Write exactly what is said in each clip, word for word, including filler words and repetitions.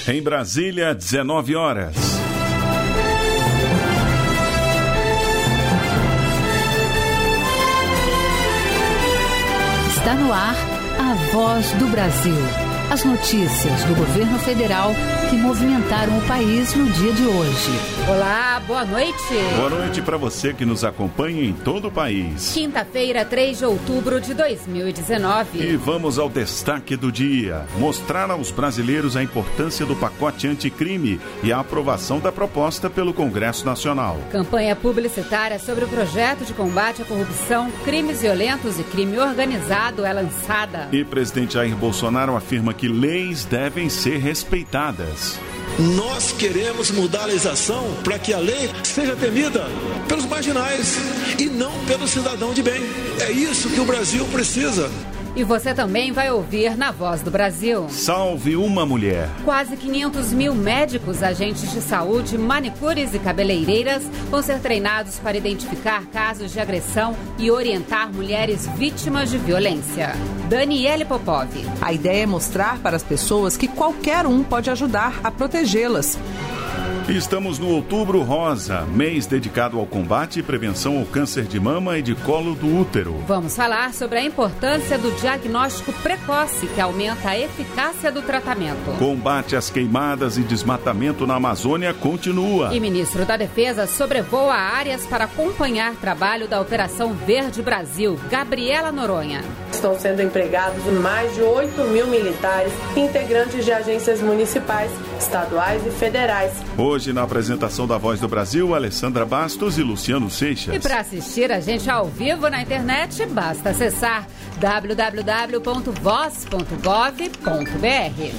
Em Brasília, dezenove horas. Está no ar a Voz do Brasil. As notícias do governo federal que movimentaram o país no dia de hoje. Olá, boa noite. Boa noite para você que nos acompanha em todo o país. Quinta-feira, três de outubro de dois mil e dezenove. E vamos ao destaque do dia. Mostrar aos brasileiros a importância do pacote anticrime e a aprovação da proposta pelo Congresso Nacional. Campanha publicitária sobre o projeto de combate à corrupção, crimes violentos e crime organizado é lançada. E presidente Jair Bolsonaro afirma que leis devem ser respeitadas. Nós queremos mudar a legislação para que a lei seja temida pelos marginais e não pelo cidadão de bem. É isso que o Brasil precisa. E você também vai ouvir na Voz do Brasil. Salve uma mulher. Quase quinhentos mil médicos, agentes de saúde, manicures e cabeleireiras vão ser treinados para identificar casos de agressão e orientar mulheres vítimas de violência. Daniele Popov. A ideia é mostrar para as pessoas que qualquer um pode ajudar a protegê-las. Estamos no Outubro Rosa, mês dedicado ao combate e prevenção ao câncer de mama e de colo do útero. Vamos falar sobre a importância do diagnóstico precoce, que aumenta a eficácia do tratamento. Combate às queimadas e desmatamento na Amazônia continua. E ministro da Defesa sobrevoa áreas para acompanhar trabalho da Operação Verde Brasil, Gabriela Noronha. Estão sendo empregados mais de oito mil militares, integrantes de agências municipais, estaduais e federais. Hoje, na apresentação da Voz do Brasil, Alessandra Bastos e Luciano Seixas. E para assistir a gente ao vivo na internet, basta acessar w w w ponto voz ponto gov ponto b r.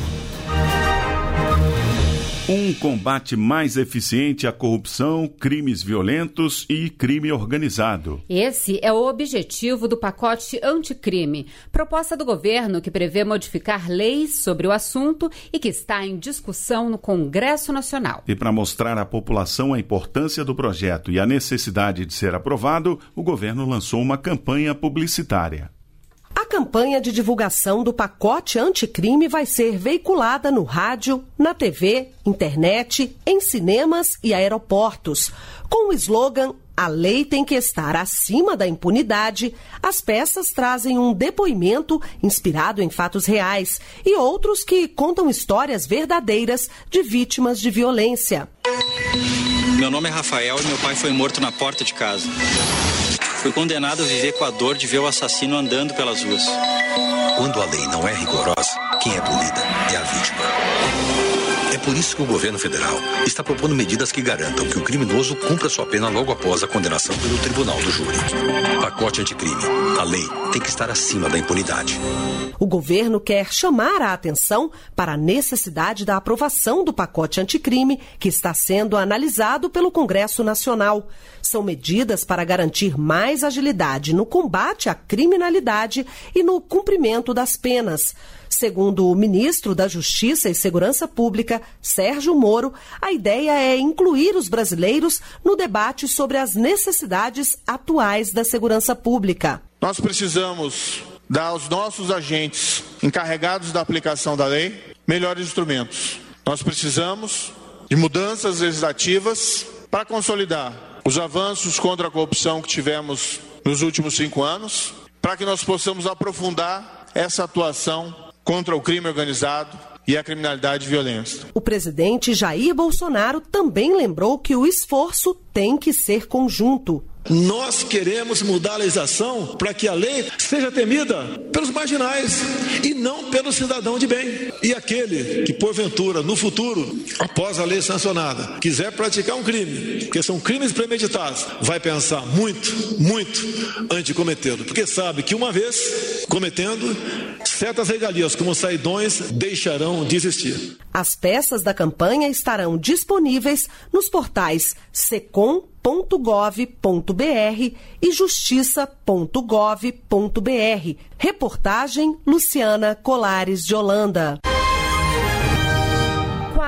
Um combate mais eficiente à corrupção, crimes violentos e crime organizado. Esse é o objetivo do pacote anticrime, proposta do governo que prevê modificar leis sobre o assunto e que está em discussão no Congresso Nacional. E para mostrar à população a importância do projeto e a necessidade de ser aprovado, o governo lançou uma campanha publicitária. A campanha de divulgação do pacote anticrime vai ser veiculada no rádio, na T V, internet, em cinemas e aeroportos. Com o slogan "A lei tem que estar acima da impunidade", as peças trazem um depoimento inspirado em fatos reais e outros que contam histórias verdadeiras de vítimas de violência. Meu nome é Rafael e meu pai foi morto na porta de casa. Fui condenado a viver com a dor de ver o assassino andando pelas ruas. Quando a lei não é rigorosa, quem é punida é a vítima. É por isso que o governo federal está propondo medidas que garantam que o criminoso cumpra sua pena logo após a condenação pelo tribunal do júri. Pacote anticrime. A lei tem que estar acima da impunidade. O governo quer chamar a atenção para a necessidade da aprovação do pacote anticrime que está sendo analisado pelo Congresso Nacional. São medidas para garantir mais agilidade no combate à criminalidade e no cumprimento das penas. Segundo o ministro da Justiça e Segurança Pública, Sérgio Moro, a ideia é incluir os brasileiros no debate sobre as necessidades atuais da segurança pública. Nós precisamos dar aos nossos agentes encarregados da aplicação da lei melhores instrumentos. Nós precisamos de mudanças legislativas para consolidar os avanços contra a corrupção que tivemos nos últimos cinco anos, para que nós possamos aprofundar essa atuação contra o crime organizado e a criminalidade e violência. O presidente Jair Bolsonaro também lembrou que o esforço tem que ser conjunto. Nós queremos mudar a legislação para que a lei seja temida pelos marginais e não pelo cidadão de bem. E aquele que, porventura, no futuro, após a lei sancionada, quiser praticar um crime, porque são crimes premeditados, vai pensar muito, muito antes de cometê-lo. Porque sabe que uma vez cometendo, certas regalias como saidões deixarão de existir. As peças da campanha estarão disponíveis nos portais secom ponto gov ponto br e justiça ponto gov ponto br. Reportagem Luciana Colares de Holanda.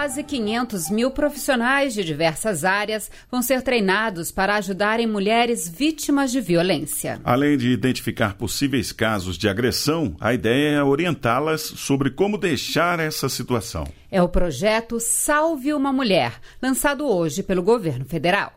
Quase quinhentos mil profissionais de diversas áreas vão ser treinados para ajudarem mulheres vítimas de violência. Além de identificar possíveis casos de agressão, a ideia é orientá-las sobre como deixar essa situação. É o projeto Salve uma Mulher, lançado hoje pelo governo federal.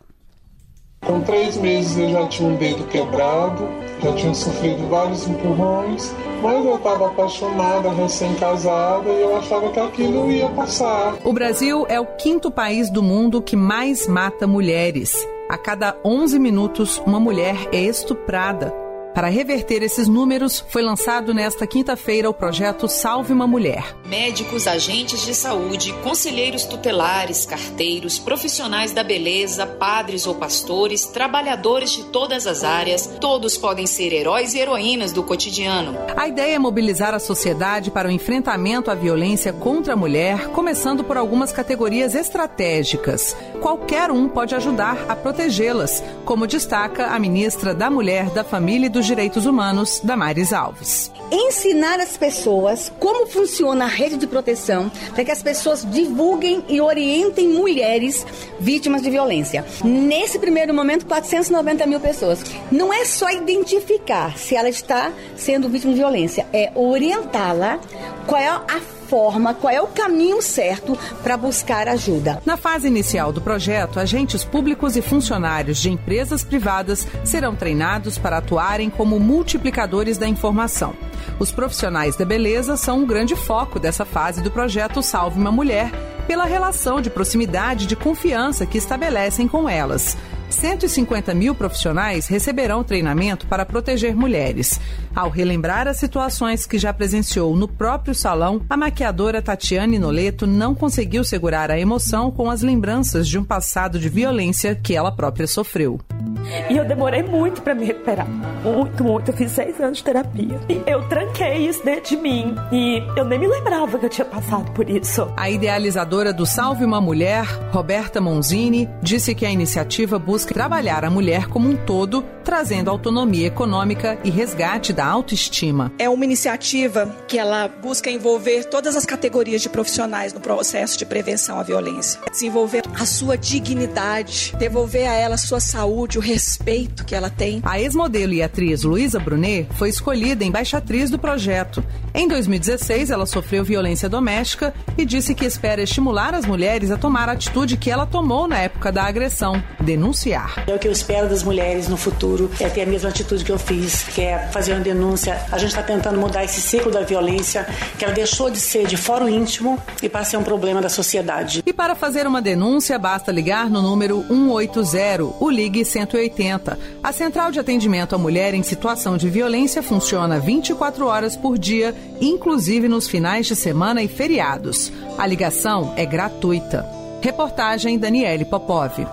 Com três meses eu já tinha um dedo quebrado, já tinha sofrido vários empurrões, mas eu estava apaixonada, recém-casada, e eu achava que aquilo ia passar. O Brasil é o quinto país do mundo que mais mata mulheres. A cada onze minutos, uma mulher é estuprada. Para reverter esses números, foi lançado nesta quinta-feira o projeto Salve uma Mulher. Médicos, agentes de saúde, conselheiros tutelares, carteiros, profissionais da beleza, padres ou pastores, trabalhadores de todas as áreas, todos podem ser heróis e heroínas do cotidiano. A ideia é mobilizar a sociedade para o enfrentamento à violência contra a mulher, começando por algumas categorias estratégicas. Qualquer um pode ajudar a protegê-las, como destaca a ministra da Mulher, da Família e do Direitos Humanos, Damares Alves. Ensinar as pessoas como funciona a rede de proteção para que as pessoas divulguem e orientem mulheres vítimas de violência. Nesse primeiro momento, quatrocentos e noventa mil pessoas. Não é só identificar se ela está sendo vítima de violência, é orientá-la qual é a forma, qual é o caminho certo para buscar ajuda. Na fase inicial do projeto, agentes públicos e funcionários de empresas privadas serão treinados para atuarem como multiplicadores da informação. Os profissionais da beleza são um grande foco dessa fase do projeto Salve uma Mulher, pela relação de proximidade e de confiança que estabelecem com elas. cento e cinquenta mil profissionais receberão treinamento para proteger mulheres. Ao relembrar as situações que já presenciou no próprio salão, a maquiadora Tatiane Noleto não conseguiu segurar a emoção com as lembranças de um passado de violência que ela própria sofreu. E eu demorei muito para me recuperar. Muito, muito. Eu fiz seis anos de terapia. E eu tranquei isso dentro de mim. E eu nem me lembrava que eu tinha passado por isso. A idealizadora do Salve uma Mulher, Roberta Monzini, disse que a iniciativa busca trabalhar a mulher como um todo, trazendo autonomia econômica e resgate da autoestima. É uma iniciativa que ela busca envolver todas as categorias de profissionais no processo de prevenção à violência. Desenvolver a sua dignidade, devolver a ela a sua saúde, o respeito que ela tem. A ex-modelo e atriz Luísa Brunet foi escolhida embaixatriz do projeto. Em dois mil e dezesseis, ela sofreu violência doméstica e disse que espera estimular as mulheres a tomar a atitude que ela tomou na época da agressão, denunciar. É o que eu espero das mulheres no futuro, é ter a mesma atitude que eu fiz, que é fazer uma denúncia. A gente está tentando mudar esse ciclo da violência, que ela deixou de ser de fórum íntimo e passa a ser um problema da sociedade. E para fazer uma denúncia, basta ligar no número um oito zero, o Ligue cento e oitenta. A Central de Atendimento à Mulher em Situação de Violência funciona vinte e quatro horas por dia, inclusive nos finais de semana e feriados. A ligação é gratuita. Reportagem Daniele Popov.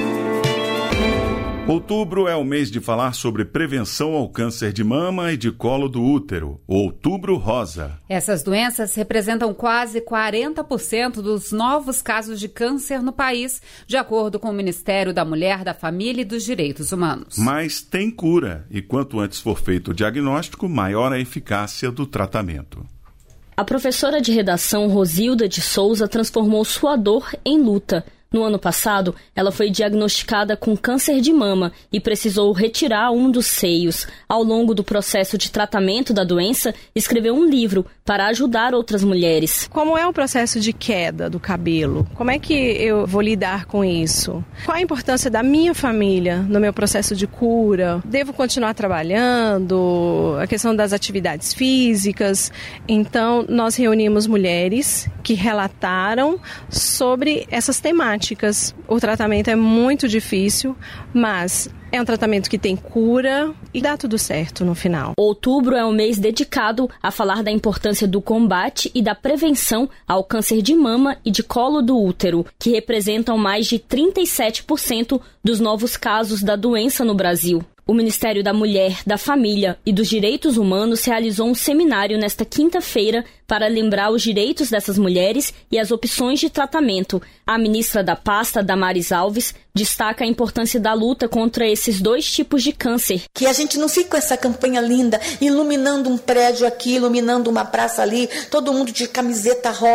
Outubro é o mês de falar sobre prevenção ao câncer de mama e de colo do útero, o Outubro Rosa. Essas doenças representam quase quarenta por cento dos novos casos de câncer no país, de acordo com o Ministério da Mulher, da Família e dos Direitos Humanos. Mas tem cura, e quanto antes for feito o diagnóstico, maior a eficácia do tratamento. A professora de redação Rosilda de Souza transformou sua dor em luta. No ano passado, ela foi diagnosticada com câncer de mama e precisou retirar um dos seios. Ao longo do processo de tratamento da doença, escreveu um livro para ajudar outras mulheres. Como é o processo de queda do cabelo? Como é que eu vou lidar com isso? Qual a importância da minha família no meu processo de cura? Devo continuar trabalhando? A questão das atividades físicas? Então, nós reunimos mulheres que relataram sobre essas temáticas. O tratamento é muito difícil, mas é um tratamento que tem cura e dá tudo certo no final. Outubro é um mês dedicado a falar da importância do combate e da prevenção ao câncer de mama e de colo do útero, que representam mais de trinta e sete por cento dos novos casos da doença no Brasil. O Ministério da Mulher, da Família e dos Direitos Humanos realizou um seminário nesta quinta-feira para lembrar os direitos dessas mulheres e as opções de tratamento. A ministra da pasta, Damares Alves, destaca a importância da luta contra esses dois tipos de câncer. Que a gente não fique com essa campanha linda, iluminando um prédio aqui, iluminando uma praça ali, todo mundo de camiseta rosa.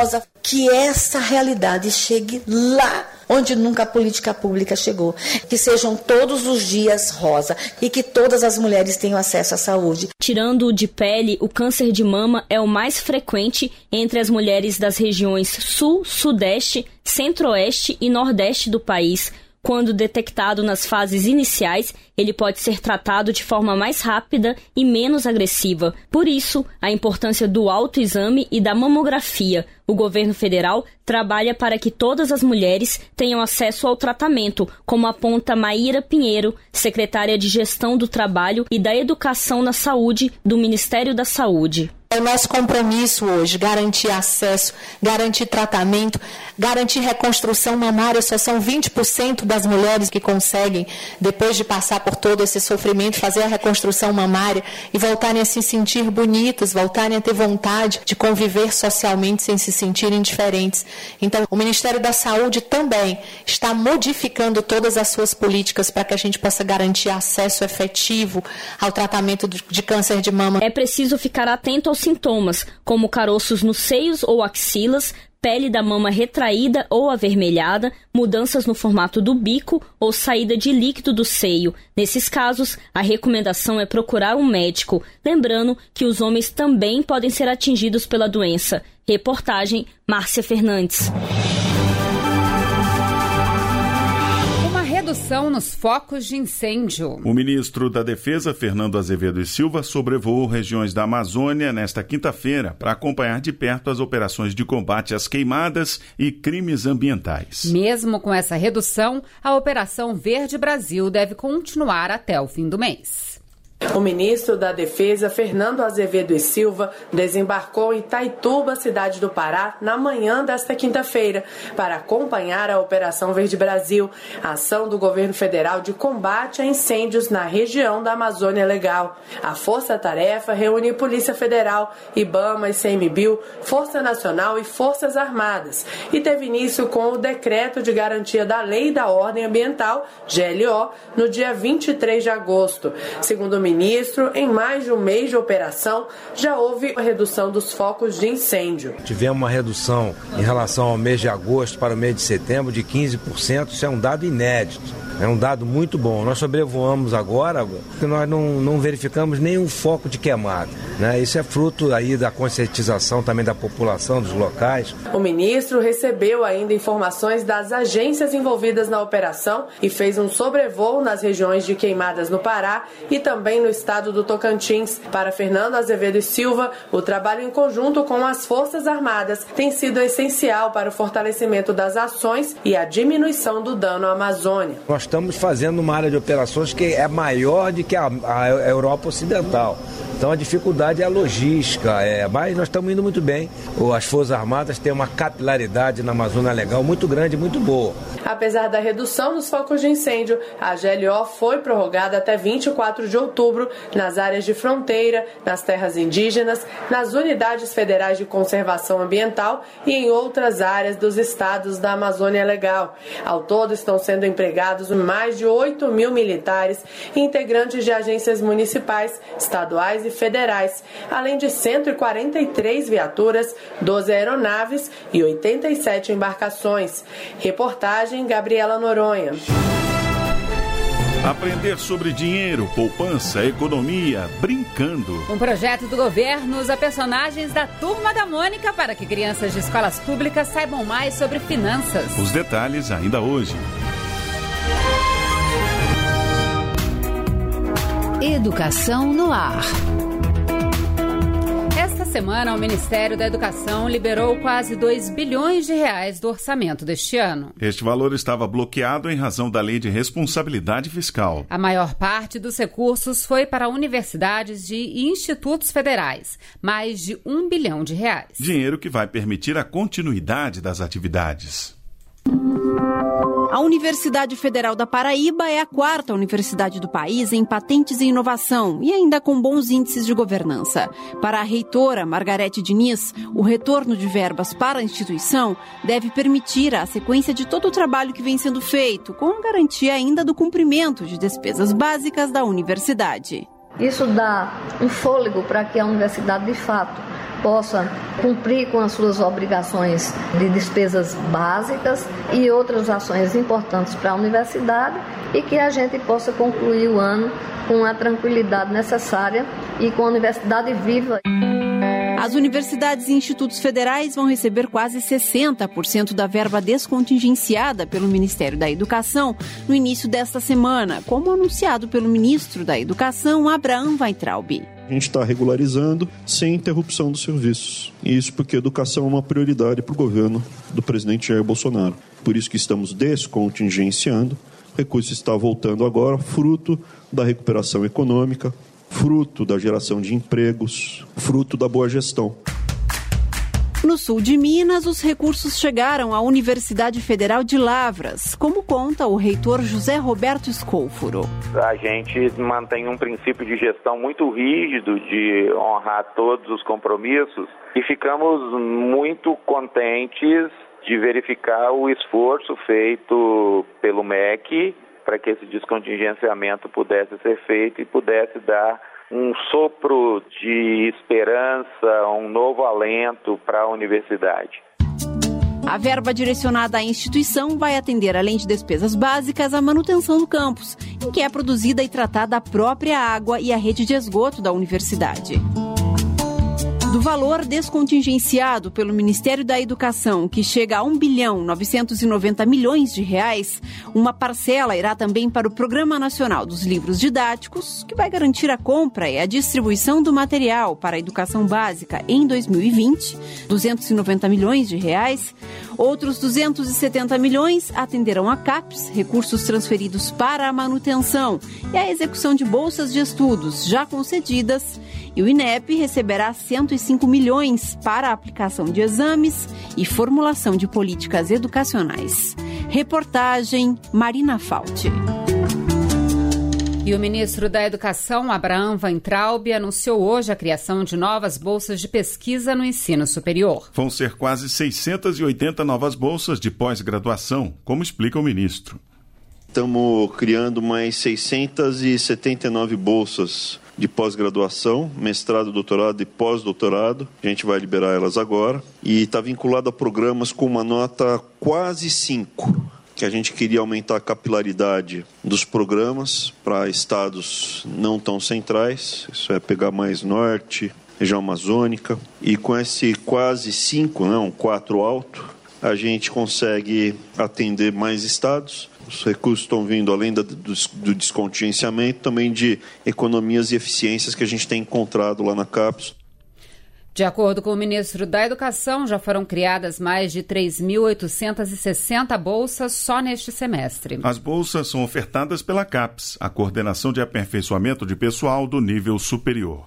que essa realidade chegue lá onde nunca a política pública chegou. Que sejam todos os dias rosa e que todas as mulheres tenham acesso à saúde. Tirando o de pele, o câncer de mama é o mais frequente entre as mulheres das regiões sul, sudeste, centro-oeste e nordeste do país. Quando detectado nas fases iniciais, ele pode ser tratado de forma mais rápida e menos agressiva. Por isso, a importância do autoexame e da mamografia. O governo federal trabalha para que todas as mulheres tenham acesso ao tratamento, como aponta Maíra Pinheiro, secretária de Gestão do Trabalho e da Educação na Saúde do Ministério da Saúde. É o nosso compromisso hoje, garantir acesso, garantir tratamento, garantir reconstrução mamária. Só são vinte por cento das mulheres que conseguem, depois de passar por todo esse sofrimento, fazer a reconstrução mamária e voltarem a se sentir bonitas, voltarem a ter vontade de conviver socialmente sem se sentirem diferentes. Então, o Ministério da Saúde também está modificando todas as suas políticas para que a gente possa garantir acesso efetivo ao tratamento de câncer de mama. É preciso ficar atento aos sintomas, como caroços nos seios ou axilas, pele da mama retraída ou avermelhada, mudanças no formato do bico ou saída de líquido do seio. Nesses casos, a recomendação é procurar um médico, lembrando que os homens também podem ser atingidos pela doença. Reportagem Márcia Fernandes. Redução nos focos de incêndio. O ministro da Defesa, Fernando Azevedo e Silva, sobrevoou regiões da Amazônia nesta quinta-feira para acompanhar de perto as operações de combate às queimadas e crimes ambientais. Mesmo com essa redução, a Operação Verde Brasil deve continuar até o fim do mês. O ministro da Defesa, Fernando Azevedo e Silva, desembarcou em Itaituba, cidade do Pará, na manhã desta quinta-feira, para acompanhar a Operação Verde Brasil, a ação do governo federal de combate a incêndios na região da Amazônia Legal. A Força-Tarefa reúne Polícia Federal, IBAMA, I C M Bio, Força Nacional e Forças Armadas, e teve início com o Decreto de Garantia da Lei e da Ordem Ambiental, G L O, no dia vinte e três de agosto. Segundo o ministro, Ministro, em mais de um mês de operação, já houve uma redução dos focos de incêndio. Tivemos uma redução em relação ao mês de agosto para o mês de setembro de quinze por cento, isso é um dado inédito. É um dado muito bom. Nós sobrevoamos agora e nós não, não verificamos nenhum foco de queimada, né? Isso é fruto aí da conscientização também da população, dos locais. O ministro recebeu ainda informações das agências envolvidas na operação e fez um sobrevoo nas regiões de queimadas no Pará e também no estado do Tocantins. Para Fernando Azevedo e Silva, o trabalho em conjunto com as Forças Armadas tem sido essencial para o fortalecimento das ações e a diminuição do dano à Amazônia. Nós estamos fazendo uma área de operações que é maior do que a, a Europa Ocidental. Então a dificuldade é a logística, é, mas nós estamos indo muito bem. As Forças Armadas têm uma capilaridade na Amazônia Legal muito grande e muito boa. Apesar da redução dos focos de incêndio, a G L O foi prorrogada até vinte e quatro de outubro nas áreas de fronteira, nas terras indígenas, nas unidades federais de conservação ambiental e em outras áreas dos estados da Amazônia Legal. Ao todo estão sendo empregados mais de oito mil militares e integrantes de agências municipais, estaduais e federais, além de cento e quarenta e três viaturas, doze aeronaves e oitenta e sete embarcações. Reportagem Gabriela Noronha. Aprender sobre dinheiro, poupança, economia, brincando. Um projeto do governo usa personagens da Turma da Mônica para que crianças de escolas públicas saibam mais sobre finanças. Os detalhes ainda hoje. Educação no ar. Esta semana, o Ministério da Educação liberou quase dois bilhões de reais do orçamento deste ano. Este valor estava bloqueado em razão da Lei de Responsabilidade Fiscal. A maior parte dos recursos foi para universidades e institutos federais, mais de um bilhão de reais. Dinheiro que vai permitir a continuidade das atividades. A Universidade Federal da Paraíba é a quarta universidade do país em patentes e inovação e ainda com bons índices de governança. Para a reitora Margarete Diniz, o retorno de verbas para a instituição deve permitir a sequência de todo o trabalho que vem sendo feito, com garantia ainda do cumprimento de despesas básicas da universidade. Isso dá um fôlego para que a universidade, de fato, possa cumprir com as suas obrigações de despesas básicas e outras ações importantes para a universidade e que a gente possa concluir o ano com a tranquilidade necessária e com a universidade viva. As universidades e institutos federais vão receber quase sessenta por cento da verba descontingenciada pelo Ministério da Educação no início desta semana, como anunciado pelo ministro da Educação, Abraham Weintraub. A gente está regularizando sem interrupção dos serviços. E isso porque a educação é uma prioridade para o governo do presidente Jair Bolsonaro. Por isso que estamos descontingenciando. O recurso está voltando agora, fruto da recuperação econômica, fruto da geração de empregos, fruto da boa gestão. No sul de Minas, os recursos chegaram à Universidade Federal de Lavras, como conta o reitor José Roberto Escolfuro. A gente mantém um princípio de gestão muito rígido, de honrar todos os compromissos, e ficamos muito contentes de verificar o esforço feito pelo M E C para que esse descontingenciamento pudesse ser feito e pudesse dar um sopro de esperança, um novo alento para a universidade. A verba direcionada à instituição vai atender, além de despesas básicas, a manutenção do campus, em que é produzida e tratada a própria água e a rede de esgoto da universidade. Do valor descontingenciado pelo Ministério da Educação, que chega a um bilhão novecentos e noventa milhões de reais, uma parcela irá também para o Programa Nacional dos Livros Didáticos, que vai garantir a compra e a distribuição do material para a educação básica em dois mil e vinte, duzentos e noventa milhões de reais. Outros duzentos e setenta milhões atenderão a CAPES, recursos transferidos para a manutenção e a execução de bolsas de estudos já concedidas. E o INEP receberá cento e cinco milhões para a aplicação de exames e formulação de políticas educacionais. Reportagem Marina Fauti. E o ministro da Educação, Abraham Weintraub, anunciou hoje a criação de novas bolsas de pesquisa no ensino superior. Vão ser quase seiscentas e oitenta novas bolsas de pós-graduação, como explica o ministro. Estamos criando mais seiscentas e setenta e nove bolsas de pós-graduação, mestrado, doutorado e pós-doutorado. A gente vai liberar elas agora. E está vinculado a programas com uma nota quase cinco, que a gente queria aumentar a capilaridade dos programas para estados não tão centrais. Isso é pegar mais norte, região amazônica. E com esse quase cinco, né, um quatro alto, a gente consegue atender mais estados. Os recursos estão vindo, além do, do descontingenciamento, também de economias e eficiências que a gente tem encontrado lá na CAPES. De acordo com o ministro da Educação, já foram criadas mais de três mil oitocentas e sessenta bolsas só neste semestre. As bolsas são ofertadas pela CAPES, a Coordenação de Aperfeiçoamento de Pessoal do Nível Superior.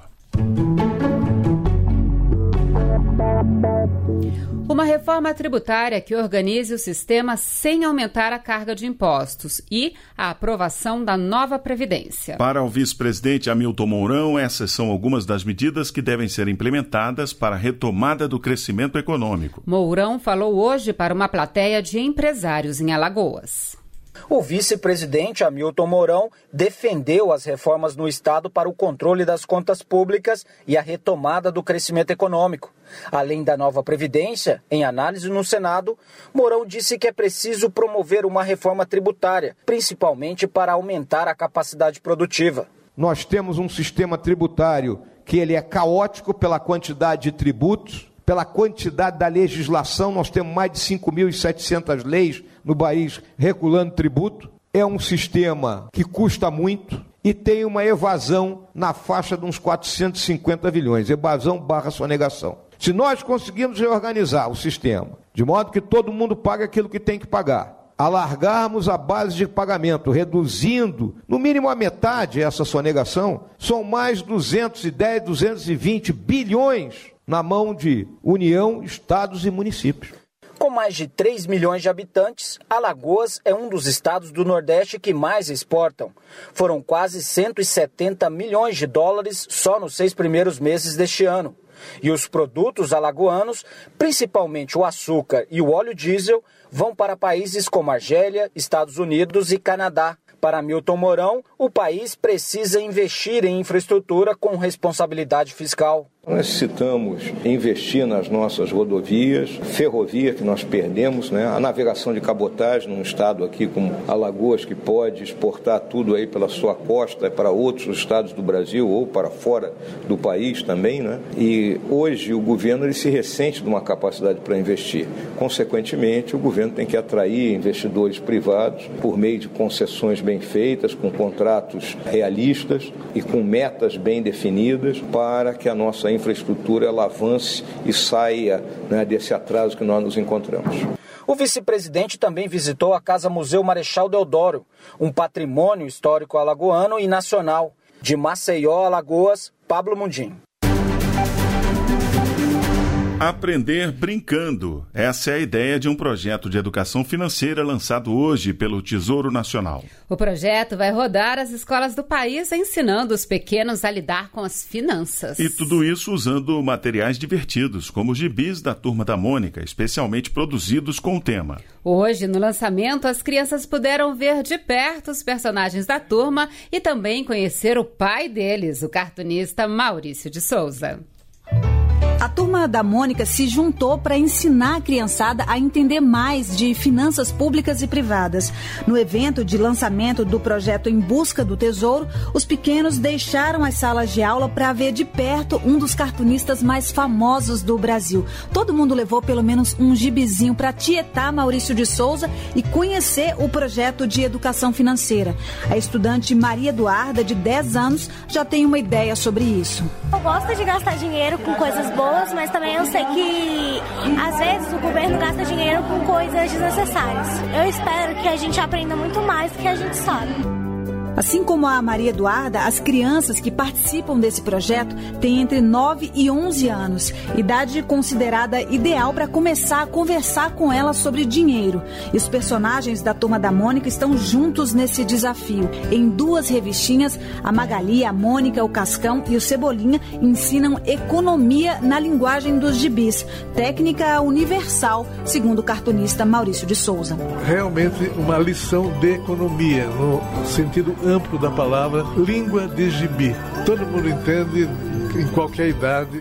Uma reforma tributária que organize o sistema sem aumentar a carga de impostos e a aprovação da nova Previdência. Para o vice-presidente Hamilton Mourão, essas são algumas das medidas que devem ser implementadas para a retomada do crescimento econômico. Mourão falou hoje para uma plateia de empresários em Alagoas. O vice-presidente Hamilton Mourão defendeu as reformas no Estado para o controle das contas públicas e a retomada do crescimento econômico. Além da nova Previdência, em análise no Senado, Mourão disse que é preciso promover uma reforma tributária, principalmente para aumentar a capacidade produtiva. Nós temos um sistema tributário que ele é caótico pela quantidade de tributos, pela quantidade da legislação. Nós temos mais de cinco mil e setecentas leis no país regulando tributo. É um sistema que custa muito e tem uma evasão na faixa de uns quatrocentos e cinquenta bilhões, evasão barra sonegação. Se nós conseguirmos reorganizar o sistema, de modo que todo mundo pague aquilo que tem que pagar, alargarmos a base de pagamento, reduzindo no mínimo a metade essa sonegação, são mais duzentos e dez, duzentos e vinte bilhões na mão de União, estados e municípios. Com mais de três milhões de habitantes, Alagoas é um dos estados do Nordeste que mais exportam. Foram quase cento e setenta milhões de dólares só nos seis primeiros meses deste ano. E os produtos alagoanos, principalmente o açúcar e o óleo diesel, vão para países como Argélia, Estados Unidos e Canadá. Para Hamilton Mourão, o país precisa investir em infraestrutura com responsabilidade fiscal. Necessitamos investir nas nossas rodovias, ferrovia que nós perdemos, né? A navegação de cabotagem num estado aqui como Alagoas, que pode exportar tudo aí pela sua costa para outros estados do Brasil ou para fora do país também, né? E hoje o governo ele se ressente de uma capacidade para investir. Consequentemente, o governo tem que atrair investidores privados por meio de concessões bem feitas, com contratos realistas e com metas bem definidas para que a nossa infraestrutura ela avance e saia, né, desse atraso que nós nos encontramos. O vice-presidente também visitou a Casa Museu Marechal Deodoro, um patrimônio histórico alagoano e nacional. De Maceió, Alagoas, Pablo Mundim. Aprender brincando. Essa é a ideia de um projeto de educação financeira lançado hoje pelo Tesouro Nacional. O projeto vai rodar as escolas do país ensinando os pequenos a lidar com as finanças. E tudo isso usando materiais divertidos, como os gibis da Turma da Mônica, especialmente produzidos com o tema. Hoje, no lançamento, as crianças puderam ver de perto os personagens da turma e também conhecer o pai deles, o cartunista Maurício de Souza. A Turma da Mônica se juntou para ensinar a criançada a entender mais de finanças públicas e privadas. No evento de lançamento do projeto Em Busca do Tesouro, os pequenos deixaram as salas de aula para ver de perto um dos cartunistas mais famosos do Brasil. Todo mundo levou pelo menos um gibizinho para tietar Maurício de Souza e conhecer o projeto de educação financeira. A estudante Maria Eduarda, de dez anos, já tem uma ideia sobre isso. Eu gosto de gastar dinheiro com coisas boas, mas também eu sei que às vezes o governo gasta dinheiro com coisas desnecessárias. Eu espero que a gente aprenda muito mais do que a gente sabe. Assim como a Maria Eduarda, as crianças que participam desse projeto têm entre nove e onze anos, idade considerada ideal para começar a conversar com elas sobre dinheiro. E os personagens da Turma da Mônica estão juntos nesse desafio. Em duas revistinhas, a Magali, a Mônica, o Cascão e o Cebolinha ensinam economia na linguagem dos gibis, técnica universal, segundo o cartunista Maurício de Souza. Realmente uma lição de economia, no sentido amplo da palavra, língua de gibi. Todo mundo entende em qualquer idade.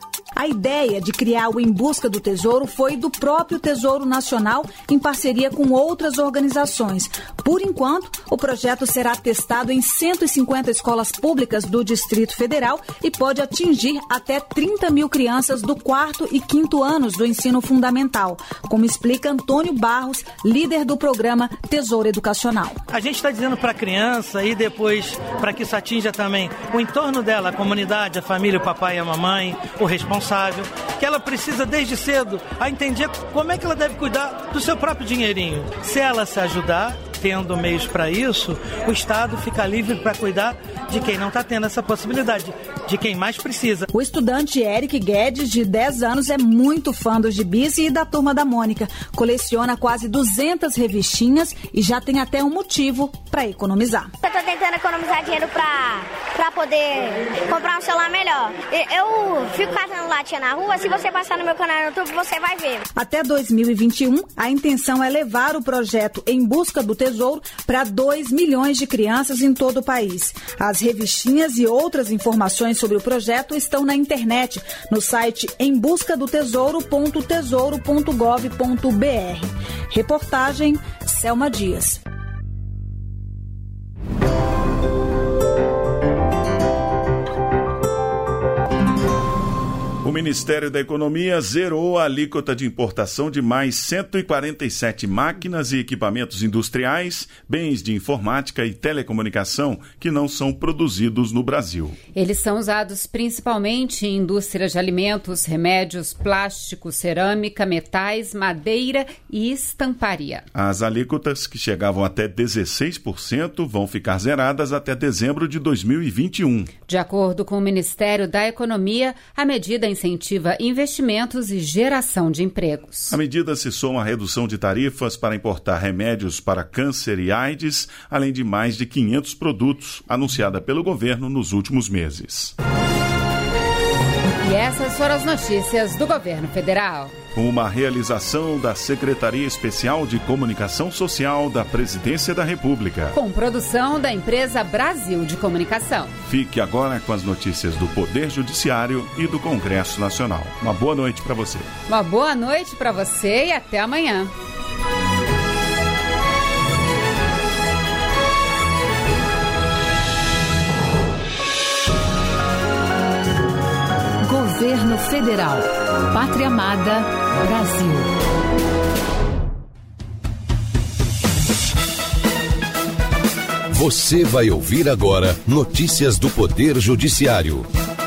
A ideia de criar o Em Busca do Tesouro foi do próprio Tesouro Nacional em parceria com outras organizações. Por enquanto, o projeto será testado em cento e cinquenta escolas públicas do Distrito Federal e pode atingir até trinta mil crianças do quarto e quinto anos do ensino fundamental, como explica Antônio Barros, líder do programa Tesouro Educacional. A gente está dizendo para a criança e depois para que isso atinja também o entorno dela, a comunidade, a família, o papai e a mamãe, o responsável, que ela precisa desde cedo a entender como é que ela deve cuidar do seu próprio dinheirinho. Se ela se ajudar, tendo meios para isso, o Estado fica livre para cuidar de quem não está tendo essa possibilidade, de quem mais precisa. O estudante Eric Guedes, de dez anos, é muito fã dos gibis e da Turma da Mônica. Coleciona quase duzentas revistinhas e já tem até um motivo para economizar. Eu estou tentando economizar dinheiro para para poder comprar um celular melhor. Eu fico catando latinha na rua, se você passar no meu canal no YouTube, você vai ver. Até dois mil e vinte e um, a intenção é levar o projeto Em Busca do Tesouro para dois milhões de crianças em todo o país. As revistinhas e outras informações sobre o projeto estão na internet, no site em busca do tesouro ponto tesouro ponto gov ponto br. Reportagem Selma Dias. O Ministério da Economia zerou a alíquota de importação de mais cento e quarenta e sete máquinas e equipamentos industriais, bens de informática e telecomunicação que não são produzidos no Brasil. Eles são usados principalmente em indústrias de alimentos, remédios, plástico, cerâmica, metais, madeira e estamparia. As alíquotas, que chegavam até dezesseis por cento, vão ficar zeradas até dezembro de dois mil e vinte e um. De acordo com o Ministério da Economia, a medida incentiva investimentos e geração de empregos. A medida se soma à redução de tarifas para importar remédios para câncer e AIDS, além de mais de quinhentos produtos, anunciada pelo governo nos últimos meses. E essas foram as notícias do Governo Federal. Uma realização da Secretaria Especial de Comunicação Social da Presidência da República. Com produção da empresa Brasil de Comunicação. Fique agora com as notícias do Poder Judiciário e do Congresso Nacional. Uma boa noite para você. Uma boa noite para você e até amanhã. Governo Federal. Pátria Amada, Brasil. Você vai ouvir agora notícias do Poder Judiciário.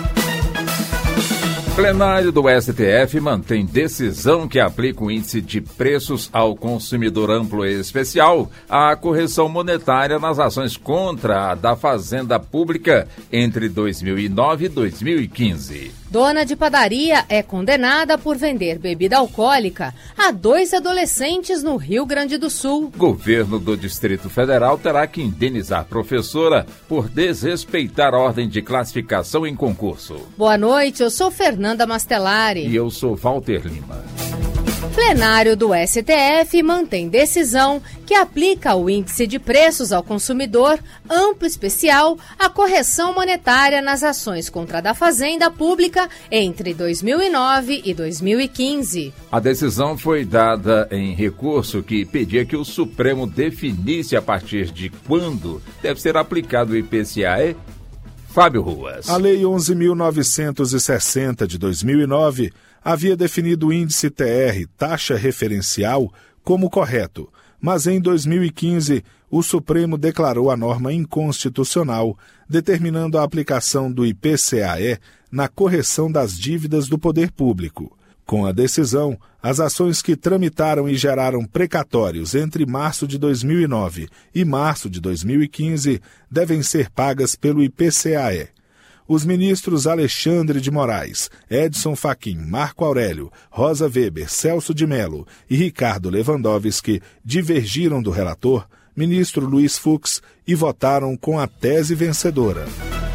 Plenário do S T F mantém decisão que aplica o índice de preços ao consumidor amplo e especial à correção monetária nas ações contra a da Fazenda Pública entre dois mil e nove e dois mil e quinze. Dona de padaria é condenada por vender bebida alcoólica a dois adolescentes no Rio Grande do Sul. Governo do Distrito Federal terá que indenizar professora por desrespeitar a ordem de classificação em concurso. Boa noite, eu sou Fernanda Mastelari. E eu sou Walter Lima. Plenário do S T F mantém decisão que aplica o índice de preços ao consumidor amplo especial à correção monetária nas ações contra a da Fazenda Pública entre dois mil e nove e dois mil e quinze. A decisão foi dada em recurso que pedia que o Supremo definisse a partir de quando deve ser aplicado o I P C A E. Fábio Ruas. A Lei onze mil novecentos e sessenta de dois mil e nove havia definido o índice T R, taxa referencial, como correto, mas em dois mil e quinze o Supremo declarou a norma inconstitucional, determinando a aplicação do I P C A E na correção das dívidas do poder público. Com a decisão, as ações que tramitaram e geraram precatórios entre março de dois mil e nove e março de dois mil e quinze devem ser pagas pelo I P C A E. Os ministros Alexandre de Moraes, Edson Fachin, Marco Aurélio, Rosa Weber, Celso de Mello e Ricardo Lewandowski divergiram do relator, ministro Luiz Fux, e votaram com a tese vencedora.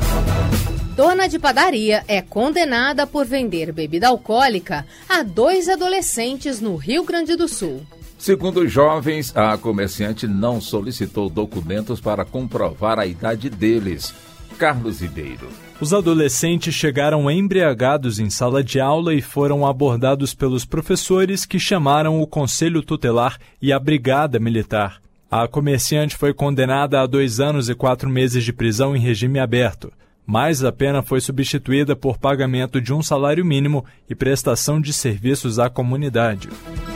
Dona de padaria é condenada por vender bebida alcoólica a dois adolescentes no Rio Grande do Sul. Segundo os jovens, a comerciante não solicitou documentos para comprovar a idade deles. Carlos Ribeiro. Os adolescentes chegaram embriagados em sala de aula e foram abordados pelos professores que chamaram o Conselho Tutelar e a Brigada Militar. A comerciante foi condenada a dois anos e quatro meses de prisão em regime aberto, mas a pena foi substituída por pagamento de um salário mínimo e prestação de serviços à comunidade.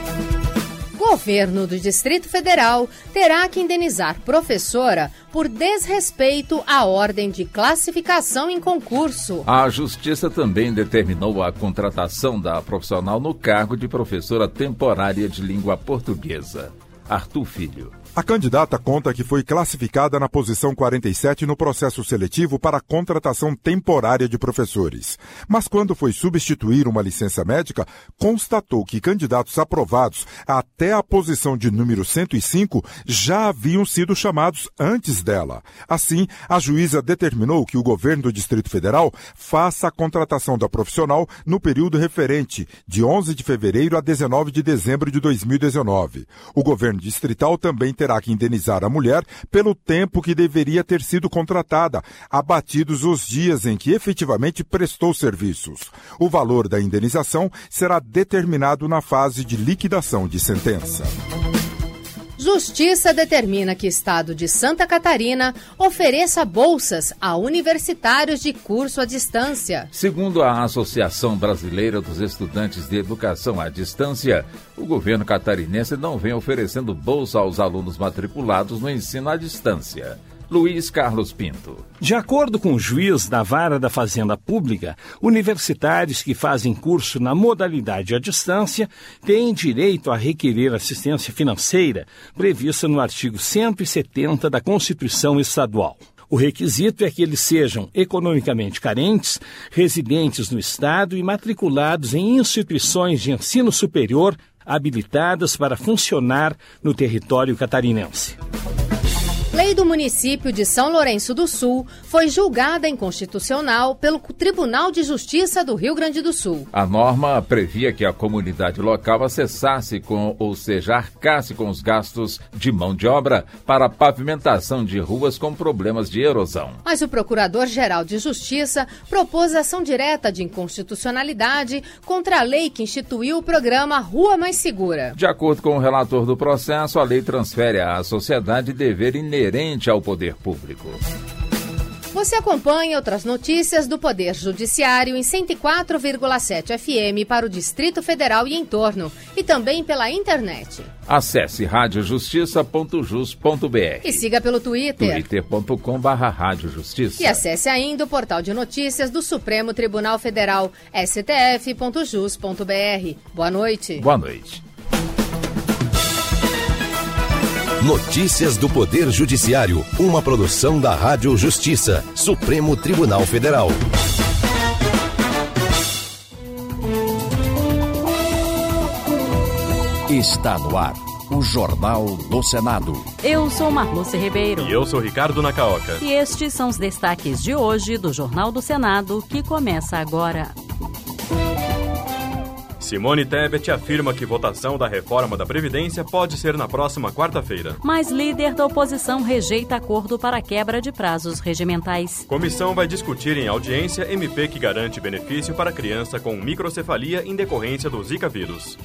O governo do Distrito Federal terá que indenizar professora por desrespeito à ordem de classificação em concurso. A Justiça também determinou a contratação da profissional no cargo de professora temporária de língua portuguesa. Arthur Filho. A candidata conta que foi classificada na posição quarenta e sete no processo seletivo para a contratação temporária de professores. Mas quando foi substituir uma licença médica, constatou que candidatos aprovados até a posição de número cento e cinco já haviam sido chamados antes dela. Assim, a juíza determinou que o governo do Distrito Federal faça a contratação da profissional no período referente, de onze de fevereiro a dezenove de dezembro de dois mil e dezenove. O governo distrital também terá que indenizar a mulher pelo tempo que deveria ter sido contratada, abatidos os dias em que efetivamente prestou serviços. O valor da indenização será determinado na fase de liquidação de sentença. Justiça determina que Estado de Santa Catarina ofereça bolsas a universitários de curso à distância. Segundo a Associação Brasileira dos Estudantes de Educação à Distância, o governo catarinense não vem oferecendo bolsa aos alunos matriculados no ensino à distância. Luiz Carlos Pinto. De acordo com o juiz da Vara da Fazenda Pública, universitários que fazem curso na modalidade à distância têm direito a requerer assistência financeira prevista no artigo cento e setenta da Constituição Estadual. O requisito é que eles sejam economicamente carentes, residentes no Estado e matriculados em instituições de ensino superior habilitadas para funcionar no território catarinense. Lei do município de São Lourenço do Sul foi julgada inconstitucional pelo Tribunal de Justiça do Rio Grande do Sul. A norma previa que a comunidade local acessasse com, ou seja, arcasse com os gastos de mão de obra para a pavimentação de ruas com problemas de erosão. Mas o Procurador-Geral de Justiça propôs ação direta de inconstitucionalidade contra a lei que instituiu o programa Rua Mais Segura. De acordo com o relator do processo, a lei transfere à sociedade dever inerente ao poder público. Você acompanha outras notícias do Poder Judiciário em cento e quatro vírgula sete F M para o Distrito Federal e entorno, e também pela internet. Acesse rádio justiça ponto jus ponto b r e siga pelo Twitter, twitter ponto com barra rádio justiça. E acesse ainda o portal de notícias do Supremo Tribunal Federal, s t f ponto jus ponto b r. Boa noite. Boa noite. Notícias do Poder Judiciário, uma produção da Rádio Justiça, Supremo Tribunal Federal. Está no ar, o Jornal do Senado. Eu sou Marluce Ribeiro. E eu sou Ricardo Nacaoca. E estes são os destaques de hoje do Jornal do Senado, que começa agora. Simone Tebet afirma que votação da reforma da Previdência pode ser na próxima quarta-feira. Mas líder da oposição rejeita acordo para quebra de prazos regimentais. Comissão vai discutir em audiência M P que garante benefício para criança com microcefalia em decorrência do Zika vírus.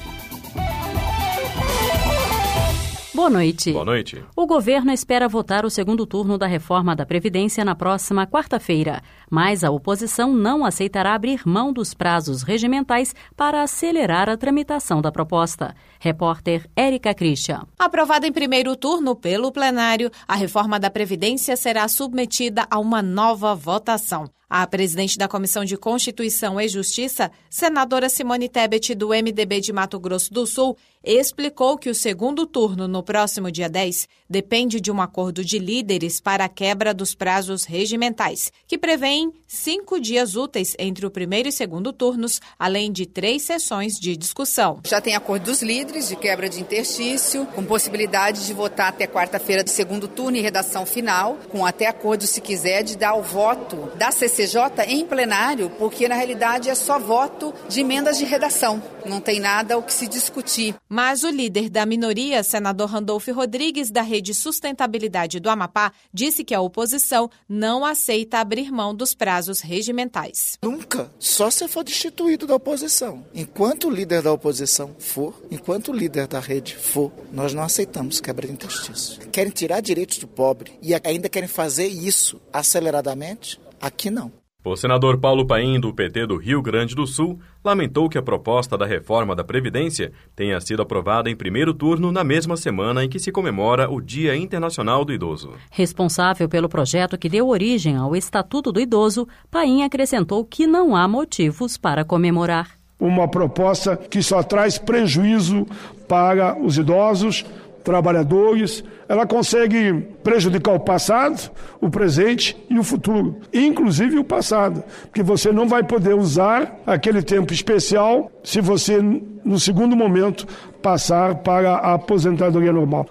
Boa noite. Boa noite. O governo espera votar o segundo turno da reforma da Previdência na próxima quarta-feira, mas a oposição não aceitará abrir mão dos prazos regimentais para acelerar a tramitação da proposta. Repórter Érica Christian. Aprovada em primeiro turno pelo plenário, a reforma da Previdência será submetida a uma nova votação. A presidente da Comissão de Constituição e Justiça, senadora Simone Tebet, do M D B de Mato Grosso do Sul, explicou que o segundo turno, no próximo dia dez, depende de um acordo de líderes para a quebra dos prazos regimentais, que prevêem cinco dias úteis entre o primeiro e segundo turnos, além de três sessões de discussão. Já tem acordo dos líderes de quebra de interstício, com possibilidade de votar até quarta-feira de segundo turno e redação final, com até acordo, se quiser, de dar o voto da C C J em plenário, porque na realidade é só voto de emendas de redação. Não tem nada o que se discutir. Mas o líder da minoria, senador Randolfo Rodrigues, da Rede Sustentabilidade do Amapá, disse que a oposição não aceita abrir mão dos prazos regimentais. Nunca, só se for destituído da oposição. Enquanto o líder da oposição for, enquanto o líder da rede for, nós não aceitamos quebra de interstício. Querem tirar direitos do pobre e ainda querem fazer isso aceleradamente? Aqui não. O senador Paulo Paim, do P T do Rio Grande do Sul, lamentou que a proposta da reforma da Previdência tenha sido aprovada em primeiro turno na mesma semana em que se comemora o Dia Internacional do Idoso. Responsável pelo projeto que deu origem ao Estatuto do Idoso, Paim acrescentou que não há motivos para comemorar. Uma proposta que só traz prejuízo para os idosos, trabalhadores. Ela consegue prejudicar o passado, o presente e o futuro, inclusive o passado, porque você não vai poder usar aquele tempo especial se você, no segundo momento, passar para a aposentadoria normal.